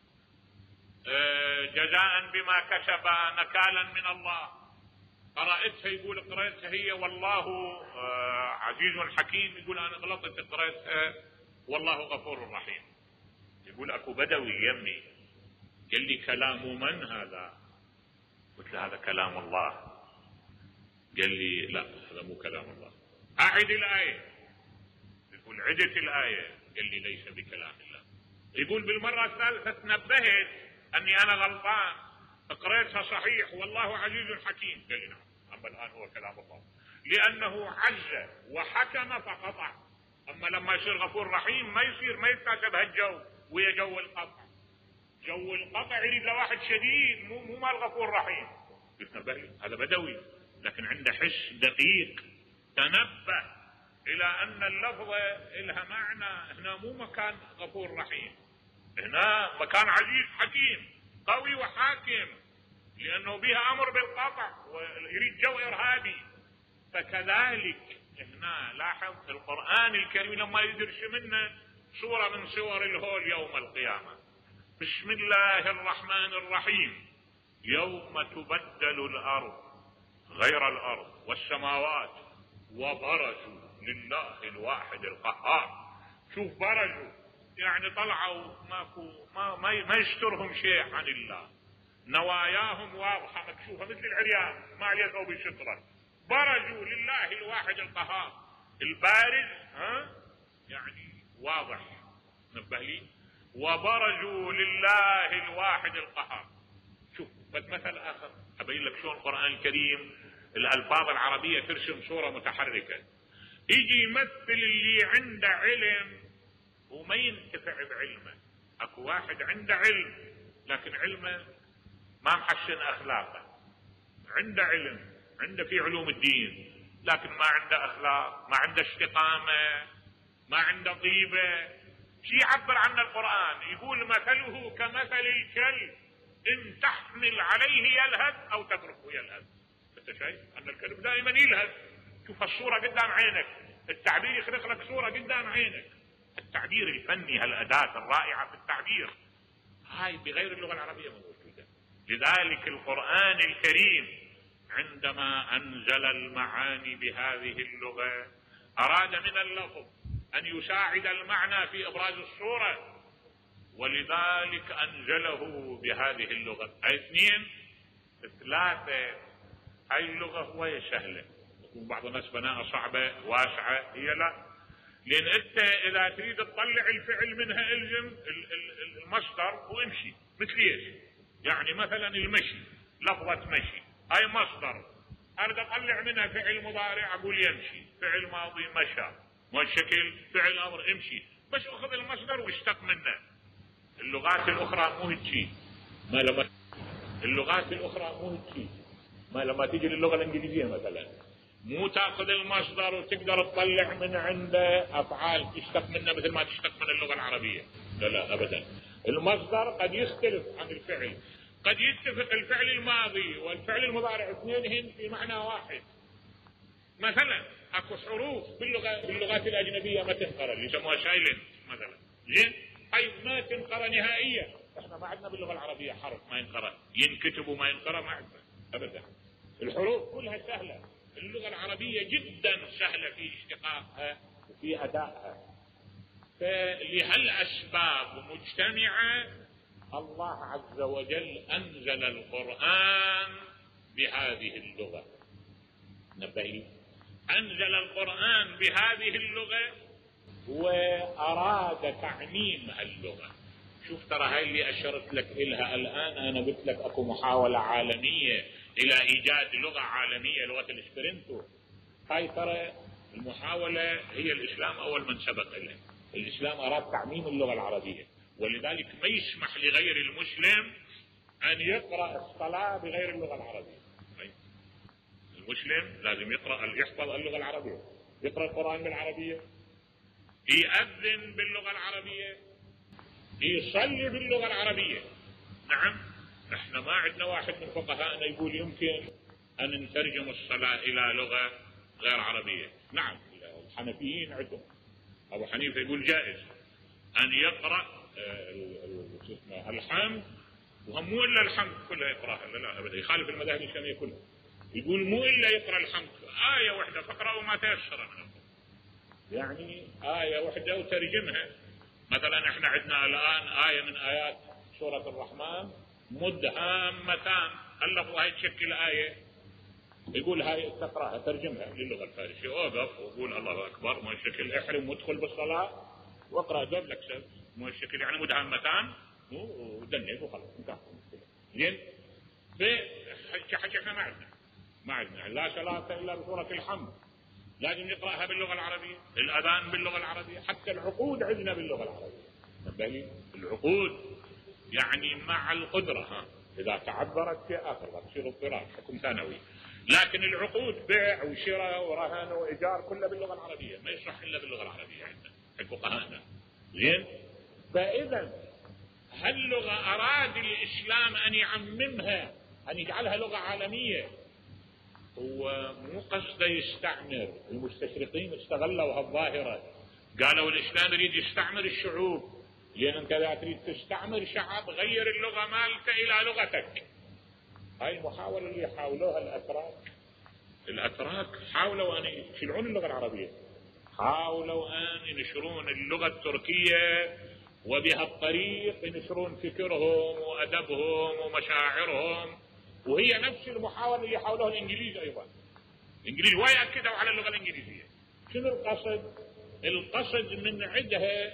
جزاء بما كسبا نكالا من الله. قرأتها، يقول قرأتها هي والله عزيز حكيم، يقول أنا غلطت قرأتها والله غفور رحيم. يقول أكو بدوي يمي قال لي كلام من هذا؟ قلت له هذا كلام الله. قال لي لا هذا مو كلام الله، أعد الآية. يقول عدت الآية، قال لي ليس بكلام الله. يقول بالمرة الثالثة تنبهت، أني أنا غلطان، قريتها صحيح والله عزيز حكيم. قال لي نعم، أما الآن هو كلام الله، لأنه عز وحكم فقطع. أما لما يصير غفور رحيم ما يتناسب هالجو ويا جو القطع. جو القطع يريد له واحد شديد، مو مال غفور رحيم. قلت بلي هذا بدوي لكن عنده حس دقيق، تنبه إلى أن اللفظة إلها معنى. هنا مو مكان غفور رحيم، هنا مكان عزيز حكيم قوي وحاكم، لأنه بها أمر بالقطع ويريد جو إرهابي. فكذلك هنا لاحظ القرآن الكريم لما يدرس منا صورة من صور الهول يوم القيامة. بسم الله الرحمن الرحيم. يوم تبدل الأرض غير الأرض والسماوات وبرزوا لله الواحد القهار. شوف برزوا يعني طلعوا، ما يسترهم شيء عن الله، نواياهم واضحة مكشوفة مثل العريان ما عليه ثوب سترة. برزوا لله الواحد القهار. البارز يعني واضح، نبه لي، وبرزوا لله الواحد القهار. شوف مثل آخر أبين لك شلون القرآن الكريم الألفاظ العربية ترسم صورة متحركة. يجي يمثل اللي عنده علم وما ينتفع بعلمه. اكو واحد عنده علم لكن علمه ما محسن اخلاقه، عنده علم، عنده في علوم الدين لكن ما عنده اخلاق، ما عنده استقامة، ما عنده طيبة. شي يعبر عنه القرآن، يقول مثله كمثل الكلب ان تحمل عليه يلهث او تتركه يلهث. انت شايف ان الكلب دائما يلهث. شوف الصورة قدام عينك، التعبير يخلق لك صورة قدام عينك. التعبير الفني، هالأداة الرائعة في التعبير هاي بغير اللغة العربية موجودة. لذلك القرآن الكريم عندما أنزل المعاني بهذه اللغة أراد من اللفظ أن يساعد المعنى في إبراز الصورة، ولذلك أنزله بهذه اللغة. اثنين ثلاثة، هاي اللغة هو سهلة، يكون بعض الناس بناها صعبة واسعة، هي لا. لأن أنت إذا تريد تطلع الفعل منها إلزم المصدر وامشي. مثل ايش؟ يعني مثلا المشي، لفظة مشي هاي مصدر، أريد أطلع منها فعل مضارع أقول يمشي، فعل ماضي مشى، والشكل فعل أمر امشي، بس أخذ المصدر واشتق منه. اللغات الأخرى مو هيك، اللغات الأخرى مو هيك. ما لما تيجي للغة الإنجليزية مثلا مو تاخذ المصدر وتقدر تطلع من عنده افعال تشتق منه مثل ما تشتق من اللغه العربيه. لا ابدا. المصدر قد يختلف عن الفعل، قد يتفق الفعل الماضي والفعل المضارع اثنينهن في معنى واحد. مثلا اكو حروف باللغات الاجنبيه ما تنقرا، اللي يسموها سايلنت مثلا، زين، اي ما تنقرا نهائيا. احنا ما عندنا باللغه العربيه حرف ما ينقرا، ينكتب وما ينقرا، ما عندنا ابدا. الحروف كلها سهله. اللغة العربية جدا سهلة في اشتقاقها وفي أدائها. فلهالأسباب مجتمعة الله عز وجل أنزل القرآن بهذه اللغة. نبهي، أنزل القرآن بهذه اللغة وأراد تعميم اللغة. شوف ترى هاي اللي أشرت لك إلها الآن، أنا قلت لك أكو محاولة عالمية إلى إيجاد لغة عالمية، لغة الإسبرنتو. هاي ترى المحاولة هي الإسلام أول من سبق إليه. الإسلام أراد تعميم اللغة العربية، ولذلك ما يسمح لغير المسلم أن يقرأ الصلاة بغير اللغة العربية. المسلم لازم يحفظ اللغة العربية، يقرأ القرآن بالعربية، يأذن باللغة العربية، يصلي باللغة العربية. نعم، احنا ما عندنا واحد من فقهاءنا يقول يمكن ان نترجم الصلاة الى لغة غير عربية. نعم، الحنفيين عندهم ابو حنيفة يقول جائز ان يقرأ الحمد، وهم مو الا الحمد كلها يقرأها، لا ابدا، يخالف المذاهب الاسلامية كلها. يقول مو الا يقرأ الحمد آية واحدة، فاقرأوا ما تيسر منه، يعني آية واحدة وترجمها. مثلا احنا عندنا الان آية من آيات سورة الرحمن مدهامتان، اللفظ هاي تشكل آية، يقول هاي تقرأها ترجمها للغة الفارسية، اوقف وقول الله أكبر مو الشكل، احرم وادخل بالصلاة واقرأ قبلك سب مو الشكل، يعني مدهامتان ودنك وخلاص انتهت المشكله. زين حكي احنا ما عندنا لا صلاه الا بسوره الحمد، لازم نقراها باللغه العربيه، الاذان باللغه العربيه، حتى العقود عندنا باللغه العربيه. العقود يعني مع القدره، اذا تعبرت في اخر تصير اضطراب حكم ثانوي، لكن العقود بيع وشراء ورهن وايجار كلها باللغه العربيه، ما يصح الا باللغه العربيه عندنا عند فقهاءنا. زين، فاذا هاللغه اراد الاسلام ان يعممها، ان يجعلها لغه عالميه. هو مو قصده يستعمر، المستشرقين استغلوا هالظاهره، قالوا الاسلام يريد يستعمر الشعوب، لان انت اذا تريد تستعمر شعب غير اللغه مالته الى لغتك. هاي المحاوله اللي يحاولوها الاتراك حاولوا ان يشيلون اللغه العربيه، حاولوا ان ينشرون اللغه التركيه، وبهالطريق ينشرون فكرهم وادبهم ومشاعرهم، وهي نفس المحاوله اللي يحاولوها الانجليز ايضا. الانجليز ويأكدوا على اللغه الانجليزيه. شنو القصد؟ القصد من عندها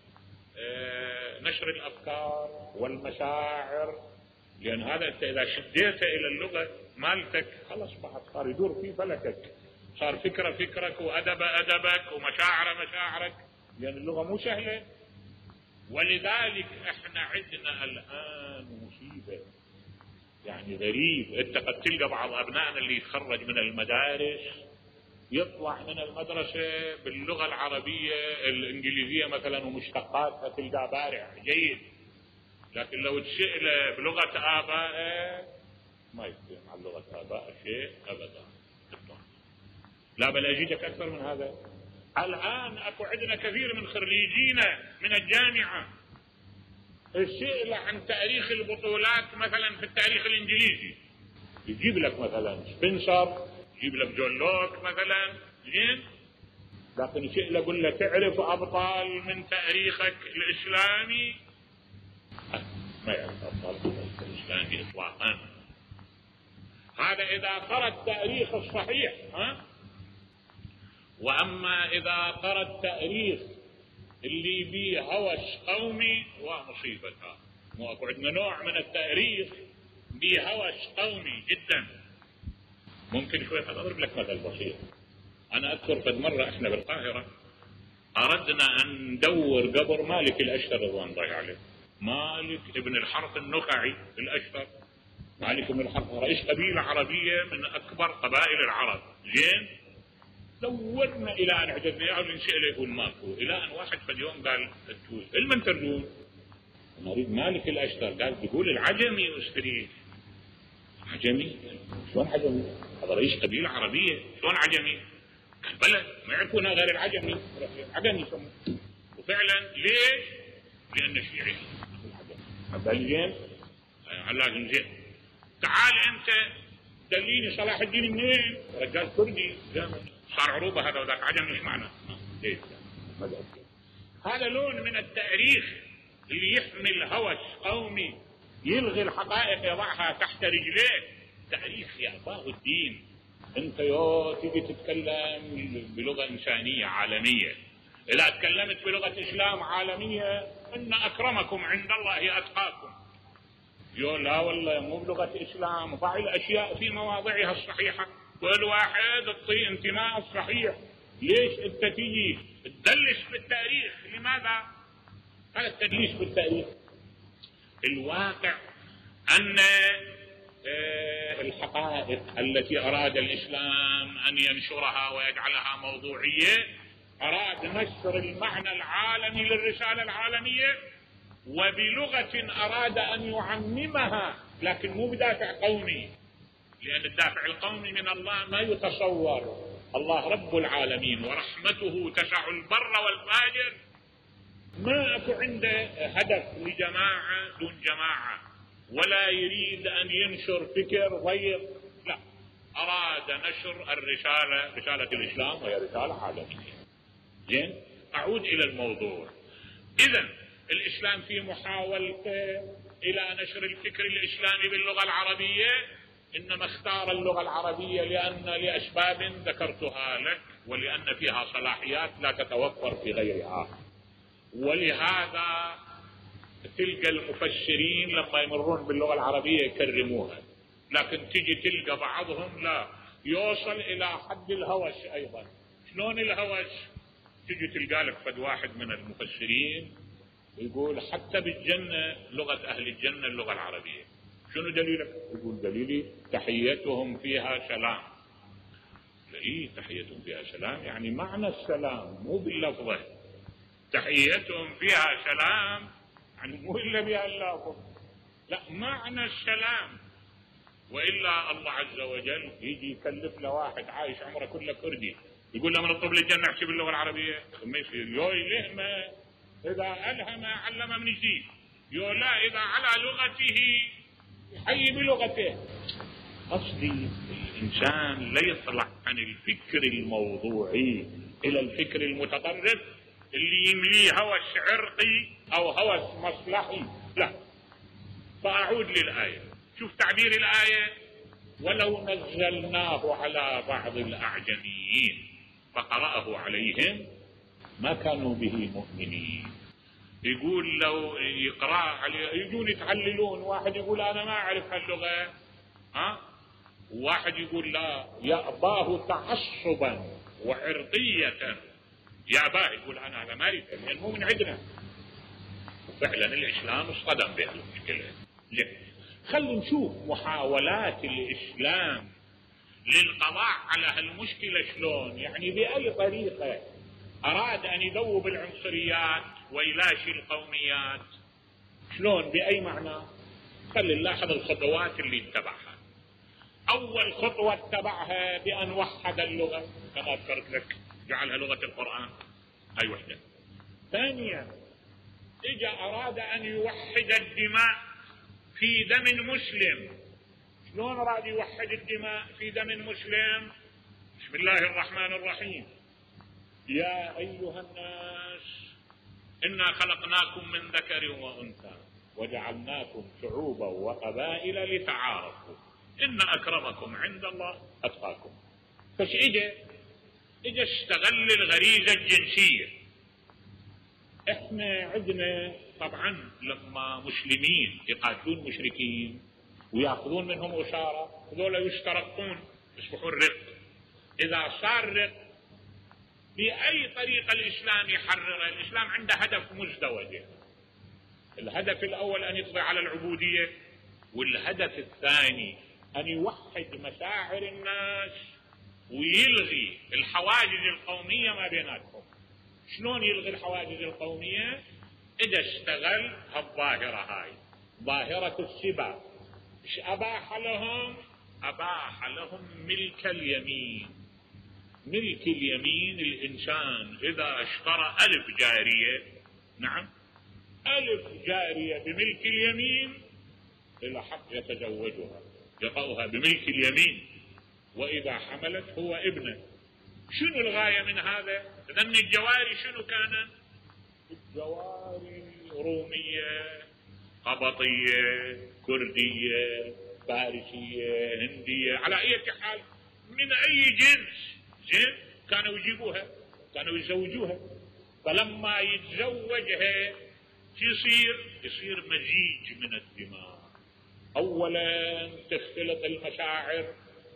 نشر الافكار والمشاعر، لان هذا انت اذا شديته الى اللغه مالتك خلص بعد صار يدور في فلكك، صار فكرك وادب ادبك ومشاعر مشاعرك، لان اللغه مو سهله. ولذلك احنا عندنا الان مصيبه يعني غريب. انت قد تلقى بعض ابنائنا اللي يتخرج من المدارس يطلع من المدرسه باللغه العربيه الانجليزيه مثلا ومشتقاتها تلقى بارع جيد، لكن لو تسأله بلغه ابائه ما يصير مع لغه ابائه شيء ابدا. لا بل اجيك اكثر من هذا. الان اكو عندنا كثير من خريجينا من الجامعه السئل عن تاريخ البطولات مثلا في التاريخ الانجليزي، يجيب لك مثلا سبنسر، يجيب لك جون لوك مثلا، زين، لكن السئل يقول له تعرف ابطال من تاريخك الاسلامي؟ ما يعرف ابطال الاسلامي اطلاقا. هذا اذا قرأ التاريخ الصحيح، واما اذا قرأ التاريخ اللي بيه هوس قومي ومصيبتها. مو عندنا نوع من التاريخ بيه هوس قومي جدا. ممكن شوي اضرب لك مثل بسيط. انا اذكر قد مره احنا بالقاهره اردنا ان ندور قبر مالك الاشتر رضوان الله عليه، مالك ابن الحرث النخعي الاشتر. مالك ابن الحرث رئيس قبيله عربيه من اكبر قبائل العرب. زين، دورنا الى ان عجزنا اياه ونسأله يقول ماكو، الى ان واحد في اليوم قال المن تردون؟ انا اريد مالك الاشتر. قال تقول العجمي استريد. عجمي؟ شلون عجمي؟ هذا رئيس قبيله عربيه، شلون عجمي؟ قال بلى ما يعرفونها غير العجمي، عجمي يسموه. وفعلا ليش؟ لان شيعي العجمي. زين، لازم زين. تعال انت دليني صلاح الدين منين؟ رجال كردي صار عروبه هذا وذاك عجمي، ايش معنى؟ ليش؟ هذا لون من التاريخ اللي يحمل هوس قومي، يلغي الحقائق يضعها تحت رجليه. تاريخ يا اباء الدين. انت تيجي تتكلم بلغه انسانيه عالميه، اذا تكلمت بلغه اسلام عالميه ان اكرمكم عند الله اتقاكم. يقول لا والله مو بلغه اسلام، ضع الاشياء في مواضعها الصحيحه، كل واحد تعطيه انتماء الصحيح. ليش انت تيجي تدلس بالتاريخ؟ لماذا هذا التدليس بالتاريخ؟ الواقع ان الحقائق التي اراد الاسلام ان ينشرها ويجعلها موضوعيه، اراد نشر المعنى العالمي للرساله العالميه وبلغه اراد ان يعممها، لكن مو بدافع قومي، لان الدافع القومي من الله ما يتصور. الله رب العالمين ورحمته تسع البر والفاجر، ما اكو عنده هدف لجماعه دون جماعه، ولا يريد ان ينشر فكر ضيق، لا، اراد نشر الرساله، رساله الاسلام وهي رساله عالميه. زين، اعود الى الموضوع. اذا الاسلام في محاولته الى نشر الفكر الاسلامي باللغه العربيه انما اختار اللغه العربيه لاسباب ذكرتها لك، ولان فيها صلاحيات لا تتوفر في غيرها. ولهذا تلقى المفسرين لما يمرون باللغة العربية يكرموها، لكن تجي تلقى بعضهم لا، يوصل إلى حد الهوس أيضا. شلون الهوس؟ تجي تلقى لك فد واحد من المفسرين يقول حتى بالجنة لغة أهل الجنة اللغة العربية. شنو دليلك؟ يقول دليلي تحيتهم فيها سلام. إيه تحيتهم فيها سلام؟ يعني معنى السلام مو باللفظة، تحيتهم فيها سلام يعني مو إلا بها اللفظ، لا معنى السلام. وإلا الله عز وجل يجي يكلف له واحد عايش عمره كله كردي يقول له من الطب للجنة احكي باللغة العربية، ما يصير. يو يلهمه إذا ألهم علم من يزيد، يو لا إذا على لغته يحيي بلغته. قصدي الإنسان لا يطلع عن الفكر الموضوعي إلى الفكر المتطرف اللي يمليه هوس عرقي أو هوس مصلحي، لا. فأعود للآية، شوف تعبير الآية: ولو نزلناه على بعض الأعجميين فقرأه عليهم ما كانوا به مؤمنين. يقول لو يقرأ عليه يجون يتعللون، واحد يقول أنا ما أعرف هاللغة، وواحد يقول لا يأباه تعصبا وعرضية، يأباه يقول أنا ما أعرف لأن مو من عندنا. فعلا الإسلام اصطدم بهالمشكلة. خلينا نشوف محاولات الإسلام للقضاء على هالمشكلة شلون، يعني بأي طريقة أراد أن يذوب العنصريات ويلاشي القوميات. شلون؟ بأي معنى؟ خلينا نلاحظ الخطوات اللي اتبعها. أول خطوة اتبعها بأن وحد اللغة كما ذكرت لك، جعلها لغة القرآن، هاي وحدة. ثانيا إجا أراد أن يوحد الدماء في دم مسلم. شلون أراد يوحد الدماء في دم مسلم؟ بسم الله الرحمن الرحيم: يا أيها الناس إنا خلقناكم من ذكر وأنثى وجعلناكم شعوبا وقبائل لتعارفوا إن أكرمكم عند الله أتقاكم. فش إجا اشتغل الغريزة الجنسية. إحنا عندنا طبعا لما مسلمين يقاتلون مشركين ويأخذون منهم أسارة، هذول يسترقون يصبحون رق. إذا صار رق بأي طريقة الإسلام يحرره؟ الإسلام عنده هدف مزدوج. الهدف الأول أن يقضي على العبودية، والهدف الثاني أن يوحد مشاعر الناس ويلغي الحواجز القومية ما بيناتهم. شلون يلغي الحواجز القومية؟ إذا اشتغل هالظاهرة هاي، ظاهرة السبا. إيش أباح لهم؟ أباح لهم ملك اليمين. ملك اليمين، الإنسان إذا اشترى 1000 جارية، نعم 1000 جارية بملك اليمين، إلى حق يتزوجها يطأها بملك اليمين، وإذا حملت هو ابنه. شنو الغاية من هذا؟ لأن الجواري شنو كانت؟ الجواري رومية، قبطية، كردية، فارسية، هندية، على أي حال من أي جنس زين كانوا يجيبوها، كانوا يزوجوها. فلما يتزوجها يصير مزيج من الدماء. أولا تختلط المشاعر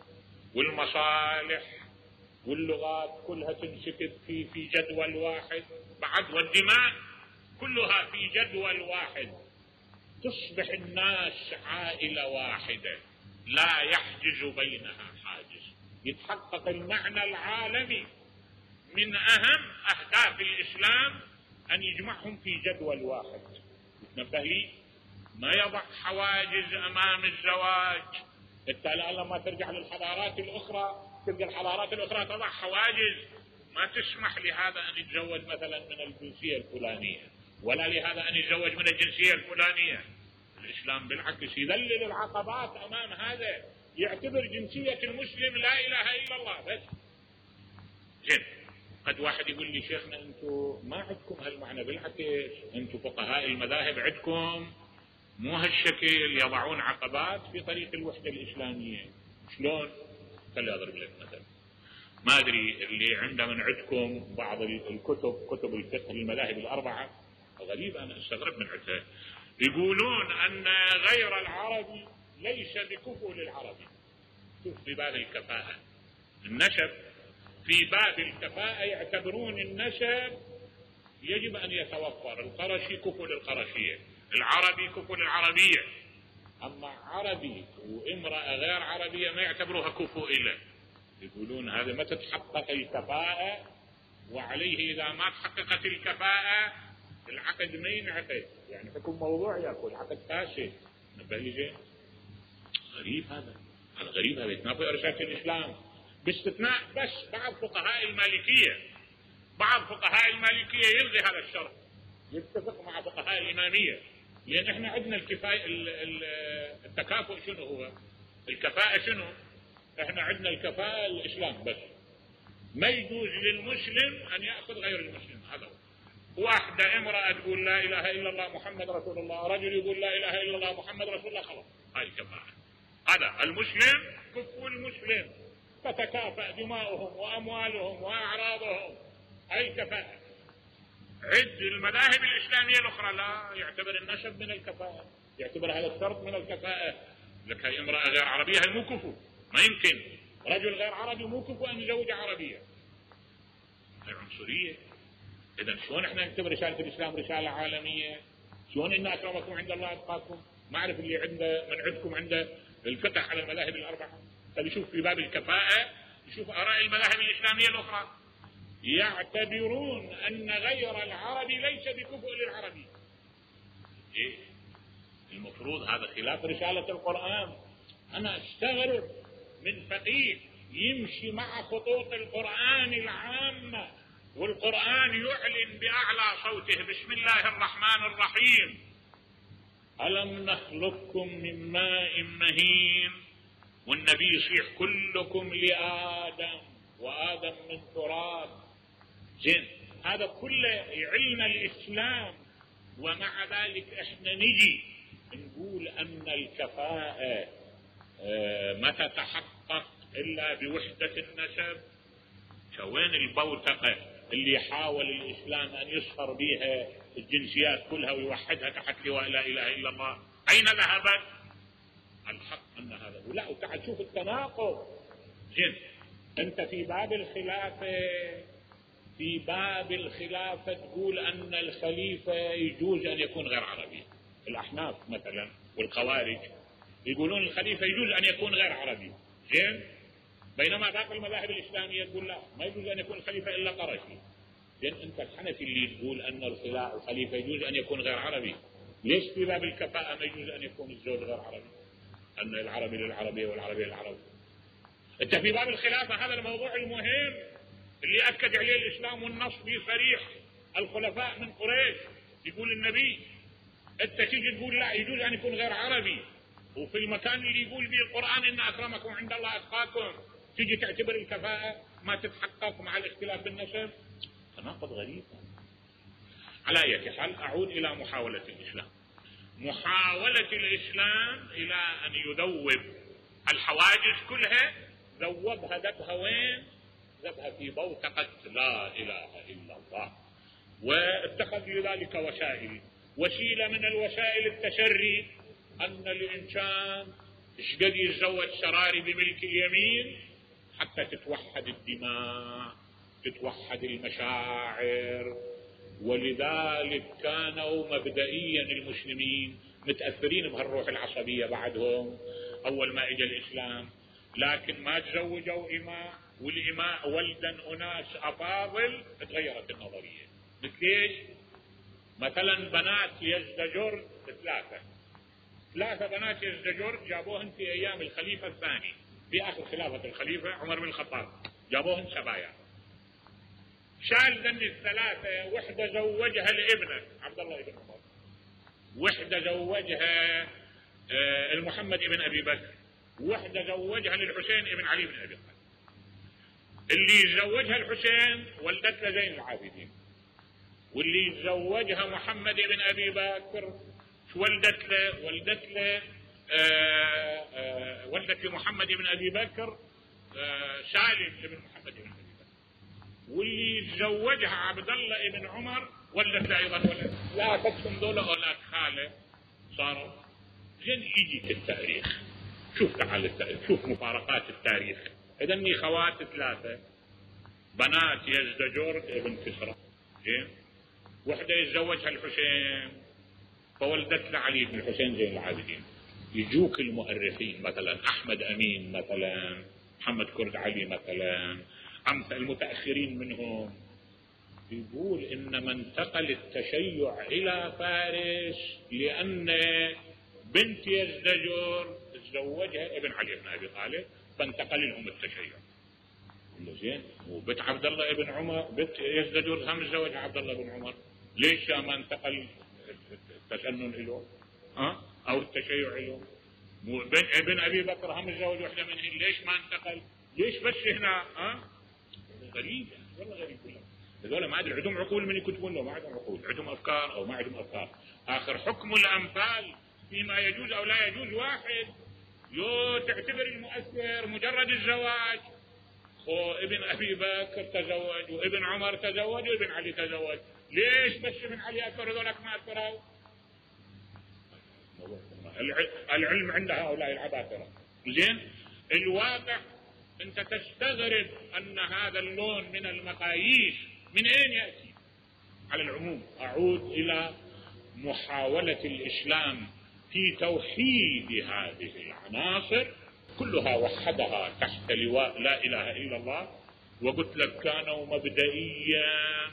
والمصالح واللغات كلها تنسكب في جدول واحد، بعد والدماء كلها في جدول واحد. تصبح الناس عائلة واحدة لا يحجز بينها حاجز. يتحقق المعنى العالمي من أهم أهداف الإسلام أن يجمعهم في جدول واحد. تنبه لي، ما يضع حواجز أمام الزواج. بالتالي لما ترجع للحضارات الأخرى تلقى الحضارات الأخرى تضع حواجز، ما تسمح لهذا أن يتزوج مثلا من الجنسية الفلانية، ولا لهذا أن يتزوج من الجنسية الفلانية. الإسلام بالعكس يذلل العقبات أمام هذا، يعتبر جنسية المسلم لا إله إلا الله بس. زين، قد واحد يقول لي شيخنا أنتم ما عندكم هالمعنى، بالعكس أنتم فقهاء المذاهب عندكم مو هالشكل، يضعون عقبات في طريق الوحدة الإسلامية. شلون؟ خلي أضرب لك مثلا. ما أدري اللي عنده من عندكم بعض الكتب، كتب الفقه للمذاهب الأربعة، غريب أنا استغرب من عندها. يقولون أن غير العربي ليس بكفء للعربي. شوف في باب الكفاءة النسب، في باب الكفاءة يعتبرون النسب يجب أن يتوفر، القرشي كفء للقرشية، العربي كفء للعربية، أما عربي وامرأة غير عربية ما يعتبروها كفء إلا. يقولون هذا ما تتحقق الكفاءة، وعليه إذا ما تحققت الكفاءة العقد ما ينعقد، يعني حكم موضوع يقول عقد فاسد. نبه لي زين، غريب هذا، الغريب هذا يتنافى إرشاد الإسلام باستثناء بس بعض فقهاء المالكية. بعض فقهاء المالكية يلغي هذا الشرط، يتفق مع فقهاء الإمامية، لأن احنا عندنا التكافؤ شنو هو؟ الكفاءة شنو؟ احنا عندنا الكفاءة الإسلام بس، ما يجوز للمسلم أن يأخذ غير المسلم. هذا هو. واحدة امرأة تقول لا إله إلا الله محمد رسول الله، رجل يقول لا إله إلا الله محمد رسول الله، خلاص هذه الكفاءة. هذا المسلم كفء المسلم، تتكافأ دماؤهم وأموالهم وأعراضهم، هذه الكفاءة. عد المذاهب الإسلامية الأخرى لا يعتبر النسب من الكفاءة، يعتبر هذا الشرط من الكفاءة. لك هي امرأة غير عربية هي مو كفء، ما يمكن رجل غير عربي مو كفء أن يزوج عربية، هي عنصرية. إذن شلون احنا نعتبر رسالة الإسلام رسالة عالمية؟ شلون إن أكرمكم عند الله أتقاكم؟ ما أعرف اللي عنده من عندكم عنده الفتح على المذاهب الأربعة، فبيشوف في باب الكفاءة يشوف آراء المذاهب الإسلامية الأخرى، يعتبرون أن غير العربي ليس بكفء للعربي. إيه؟ المفروض هذا خلاف رسالة القرآن. أنا أستغرب من فقيه يمشي مع خطوط القرآن العامة، والقرآن يعلن بأعلى صوته بسم الله الرحمن الرحيم، ألم نخلقكم من ماء مهين، والنبي يصيح كلكم لآدم وآدم من تراب. زين، هذا كله علم الإسلام، ومع ذلك احنا نجي نقول أن الكفاءة ما تتحقق إلا بوحدة النسب. وين البوتقة اللي حاول الإسلام أن يصهر بها الجنسيات كلها ويوحدها تحت لواء لا إله إلا الله؟ أين ذهبت؟ الحق أن هذا لا. وتعال شوف التناقض. زين، أنت في باب الخلافة تقول أن الخليفة يجوز أن يكون غير عربي. الأحناف مثلا والخوارج يقولون الخليفة يجوز أن يكون غير عربي. زين، بينما باقي المذاهب الإسلامية تقول لا، ما يجوز أن يكون الخليفة إلا قرشي. زين، أنت الحنفي اللي تقول أن الخليفة يجوز أن يكون غير عربي، ليش في باب الكفاءة ما يجوز أن يكون الزوج غير عربي؟ أن العربي للعربية والعربي للعربي. أنت في باب الخلافة هذا الموضوع المهم اللي أكد عليه الإسلام والنص به صريح، الخلفاء من قريش يقول النبي، أنت تيجي تقول لا يجوز أن يكون غير عربي، وفي المكان اللي يقول به القرآن إن أكرمكم عند الله أتقاكم تيجي تعتبر الكفاءة ما تتحقق مع الاختلاف بالنسب. تناقض غريب. على أي حال أعود إلى محاولة الإسلام. محاولة الإسلام إلى أن يذوب الحواجز كلها، ذوبها ذبها وين؟ ذبها في بوتقة لا إله إلا الله، واتخذ لذلك وسائل. وسيلة من الوسائل التشري أن الإنسان اشقد يتزوج سراري بملك اليمين حتى تتوحد الدماء، تتوحد المشاعر. ولذلك كانوا مبدئيا المسلمين متأثرين بهالروح العصبية بعدهم أول ما إجا الإسلام، لكن ما تزوجوا إماء، والإماء ولدا أناس أفاضل، تغيرت النظرية. ليش؟ مثلا بنات يزدجر ثلاثة بنات يزدجر جابوهن في أيام الخليفة الثاني في آخر خلافة الخليفة عمر بن الخطاب، جابوهن سبايا. شال ذن الثلاثة، وحدة زوجها لابنه عبد الله بن عمر، وحدة زوجها المحمد بن أبي بكر، وحدة زوجها للحسين بن علي بن أبي طالب. اللي زوجها الحسين ولدت له زين العابدين، واللي زوجها محمد بن أبي بكر ولدت له ولدت لمحمد بن أبي بكر سالم بن محمد بن أبي بكر، واللي زوجها عبد الله بن عمر ولدت له أيضا ولد. لا تكتم دولة أولاد خالة صاروا زين. يجيك التاريخ، شوف تعال التاريخ، شوف مفارقات التاريخ. إذني خوات ثلاثة بنات يزدجرد ابن كسرى، زين، وحدة يتزوجها الحسين فولدت له علي بن الحسين زين العابدين. يجوك المؤرخين مثلا أحمد أمين مثلا، محمد كرد علي مثلا، أمثل المتأخرين منهم، يقول إنما انتقل التشيع إلى فارس لأن بنت يزدجر تزوجها ابن علي بن أبي طالب فانتقل لهم التشيع. زين، وبنت عبد الله ابن عمر، بنت يزدجر هم تزوجها عبد الله بن عمر، ليش ما انتقل التسنن له أو التشيع له؟ ابن أبي بكر هم تزوج واحدة منهن، ليش ما انتقل؟ ليش بس هنا؟ غريب يعني، والله غريب كلهم. هذول ما ادري عندهم عقول من يكتبون له، ما عندهم عقول، عندهم افكار او ما عندهم افكار. اخر حكم الامثال فيما يجوز او لا يجوز واحد. لو تعتبر المؤثر مجرد الزواج، ابن ابي بكر تزوج وابن عمر تزوج وابن علي تزوج، ليش بس ابن علي اكثر هذولك ما اكثروا؟ العلم عند هؤلاء العباقرة. زين، الواقع انت تستغرب ان هذا اللون من المقاييس من اين يأتي؟ على العموم اعود الى محاولة الاسلام في توحيد هذه العناصر كلها، وحدها تحت لواء لا اله الا الله. وقلت لك كانوا مبدئيا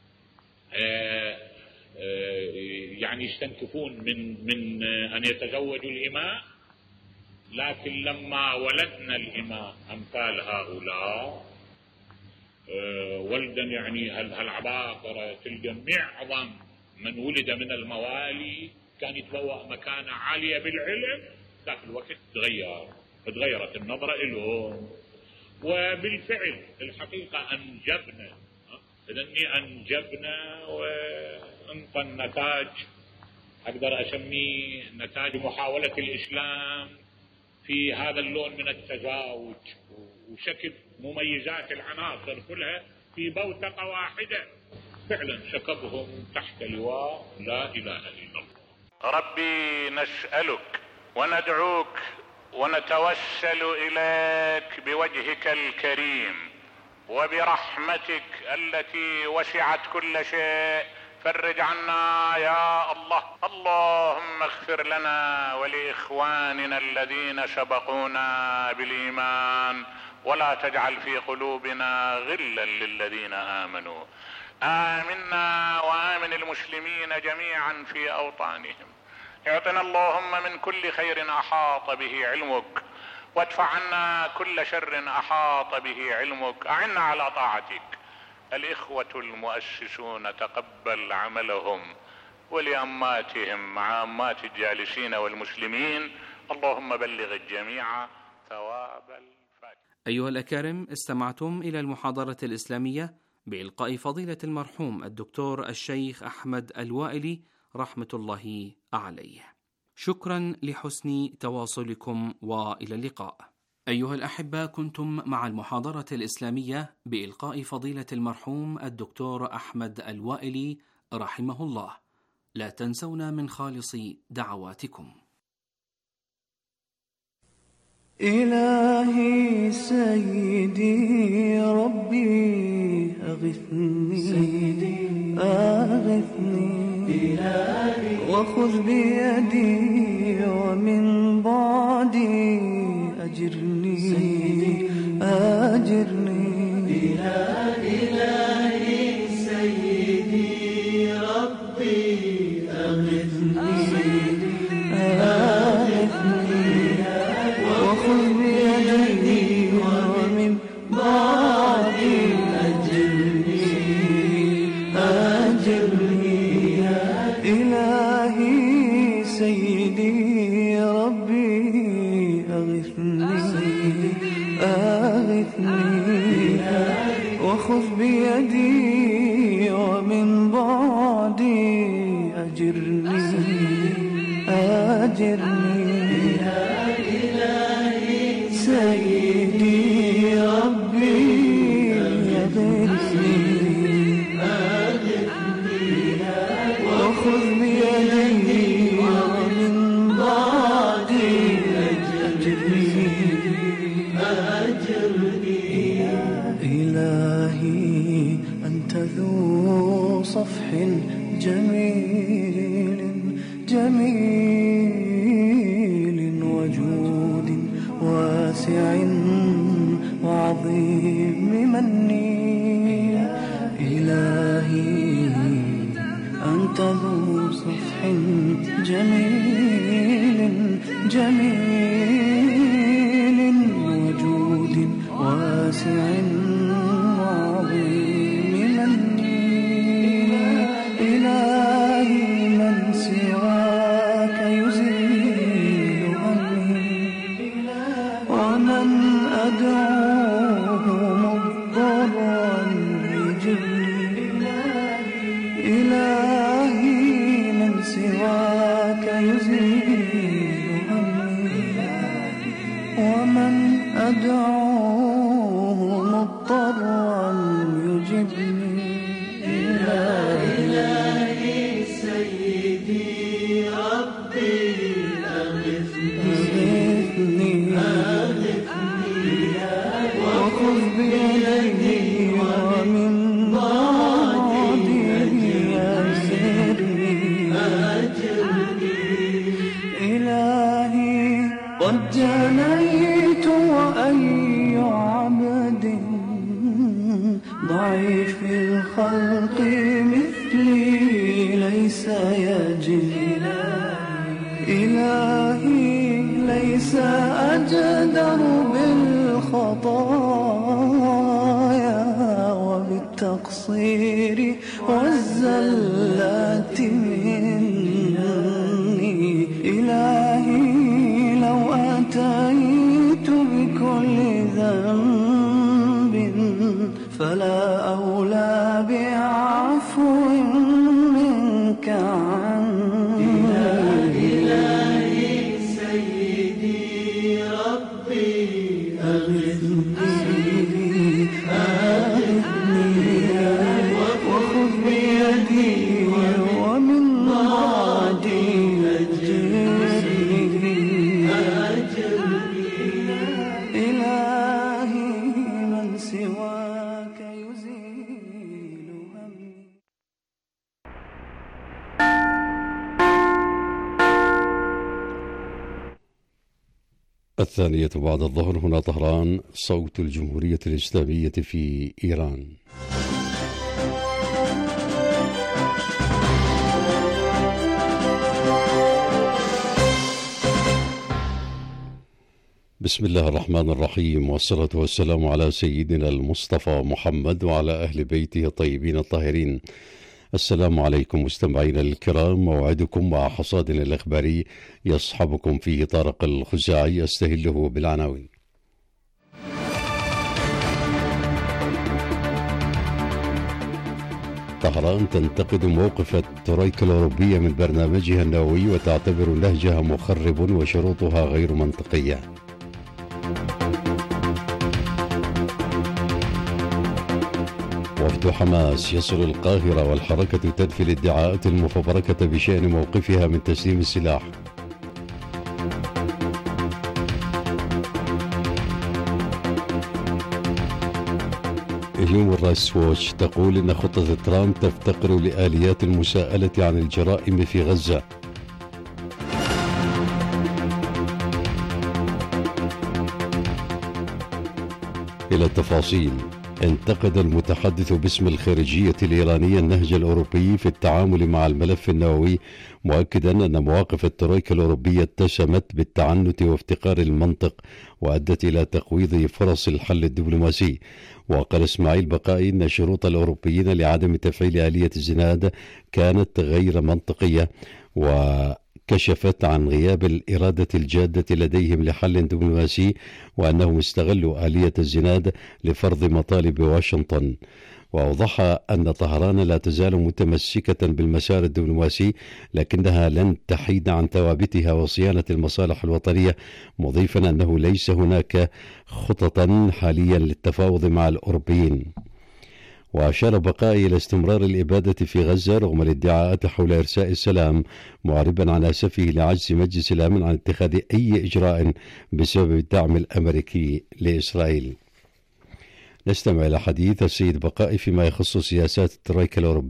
يعني يستنكفون من ان يتزوجوا الاماء، لكن لما ولدنا الاماء امثال هؤلاء ولدا، يعني هالعباقرة تلقى معظم من ولد من الموالي كان يتبوأ مكانة عالية بالعلم، ذاك الوقت تغيرت النظرة لهم. وبالفعل الحقيقة أنجبنا، إذني أنجبنا وانطى النتاج، أقدر أسميه نتاج محاولة الإسلام في هذا اللون من التزاوج وشكل مميزات العناصر كلها في بوتقة واحدة، فعلا شكبهم تحت لواء لا إله إلا الله. ربي نسألك وندعوك ونتوسل إليك بوجهك الكريم وبرحمتك التي وسعت كل شيء، فرج عنا يا الله. اللهم اغفر لنا ولإخواننا الذين سبقونا بالإيمان، ولا تجعل في قلوبنا غلا للذين آمنوا. آمنا وآمن المسلمين جميعا في أوطانهم. اعطنا اللهم من كل خير أحاط به علمك، وادفع عنا كل شر أحاط به علمك. أعنا على طاعتك. الإخوة المؤسسون تقبل عملهم، ولأماتهم مع أمات الجالسين والمسلمين، اللهم بلغ الجميع ثواب الفاتحة. أيها الأكارم، استمعتم إلى المحاضرة الإسلامية بإلقاء فضيلة المرحوم الدكتور الشيخ أحمد الوائلي رحمة الله عليه. شكرا لحسن تواصلكم وإلى اللقاء. أيها الأحبة، كنتم مع المحاضرة الإسلامية بإلقاء فضيلة المرحوم الدكتور أحمد الوائلي رحمه الله. لا تنسونا من خالص دعواتكم. إلهي سيدي ربي أغثني وخذ بيدي ومن بعدي أجرني إلهي سيدي ربي أغثني وخذ بيدي ومن بعدي أجرني إلهي سيدي ربي أغثني وخذ بيدي ومن بعدي أجرني سيدي ربي أغثني وخذ بيدي ومن صفح جميل جميل وجود واسع وعظيم مني. إلهي أنت ذو صفح جميل جميل وجود واسع وعظيم مني. إلهي من سواك يزيل همي ومن أدعوه مضطرا يجبني. إلهي من سواك يزيل همي ومن أدعوه مضطرا يجبني. إلهي سيدي ربي أغثني وخذ بيدي ومن بعدي أجرني. إلهي قد جنيت وأي عبد ضعيف الخلق مثلي ليس يجد. إلهي ليس أجدر بالخطايا وبالتقصير والزلات مني. إلهي لو أتيت بكل ذنب فلا أولى بعفو منك عني. إلهي سيدي ربي أغثني وخذ بيدي ومن بعدي أجرني. إلهي من سواك يزيل همي. الثانية بعد الظهر، هنا طهران، صوت الجمهورية الإسلامية في إيران. بسم الله الرحمن الرحيم، والصلاة والسلام على سيدنا المصطفى محمد وعلى أهل بيته الطيبين الطاهرين. السلام عليكم مستمعينا الكرام، موعدكم مع حصادنا الإخباري يصحبكم فيه طارق الخزاعي. أستهله بالعناوين. طهران تنتقد موقف الترويكا الأوروبية من برنامجها النووي وتعتبر نهجها مخرب وشروطها غير منطقية. وفد حماس يصل القاهرة والحركة تنفي الادعاءات المفبركة بشأن موقفها من تسليم السلاح. هيومن رايتس ووتش تقول إن خطة ترامب تفتقر لآليات المساءلة عن الجرائم في غزة. إلى التفاصيل. انتقد المتحدث باسم الخارجية الإيرانية النهج الأوروبي في التعامل مع الملف النووي، مؤكدا أن مواقف الترويكا الأوروبية اتسمت بالتعنت وافتقار المنطق وأدت إلى تقويض فرص الحل الدبلوماسي. وقال إسماعيل بقائي أن شروط الأوروبيين لعدم تفعيل آلية الزناد كانت غير منطقية، وكشفت عن غياب الإرادة الجادة لديهم لحل دبلوماسي، وأنهم استغلوا آلية الزناد لفرض مطالب واشنطن. وأوضح أن طهران لا تزال متمسكة بالمسار الدبلوماسي، لكنها لن تحيد عن ثوابتها وصيانة المصالح الوطنية، مضيفا أنه ليس هناك خططا حاليا للتفاوض مع الأوروبيين. وأشار بقائي إلى استمرار الإبادة في غزة رغم الادعاءات حول إرساء السلام، معربا عن أسفه لعجز مجلس الأمن عن اتخاذ أي إجراء بسبب الدعم الأمريكي لإسرائيل. نستمع إلى حديث السيد بقائي فيما يخص سياسات الترويكا الأوروبية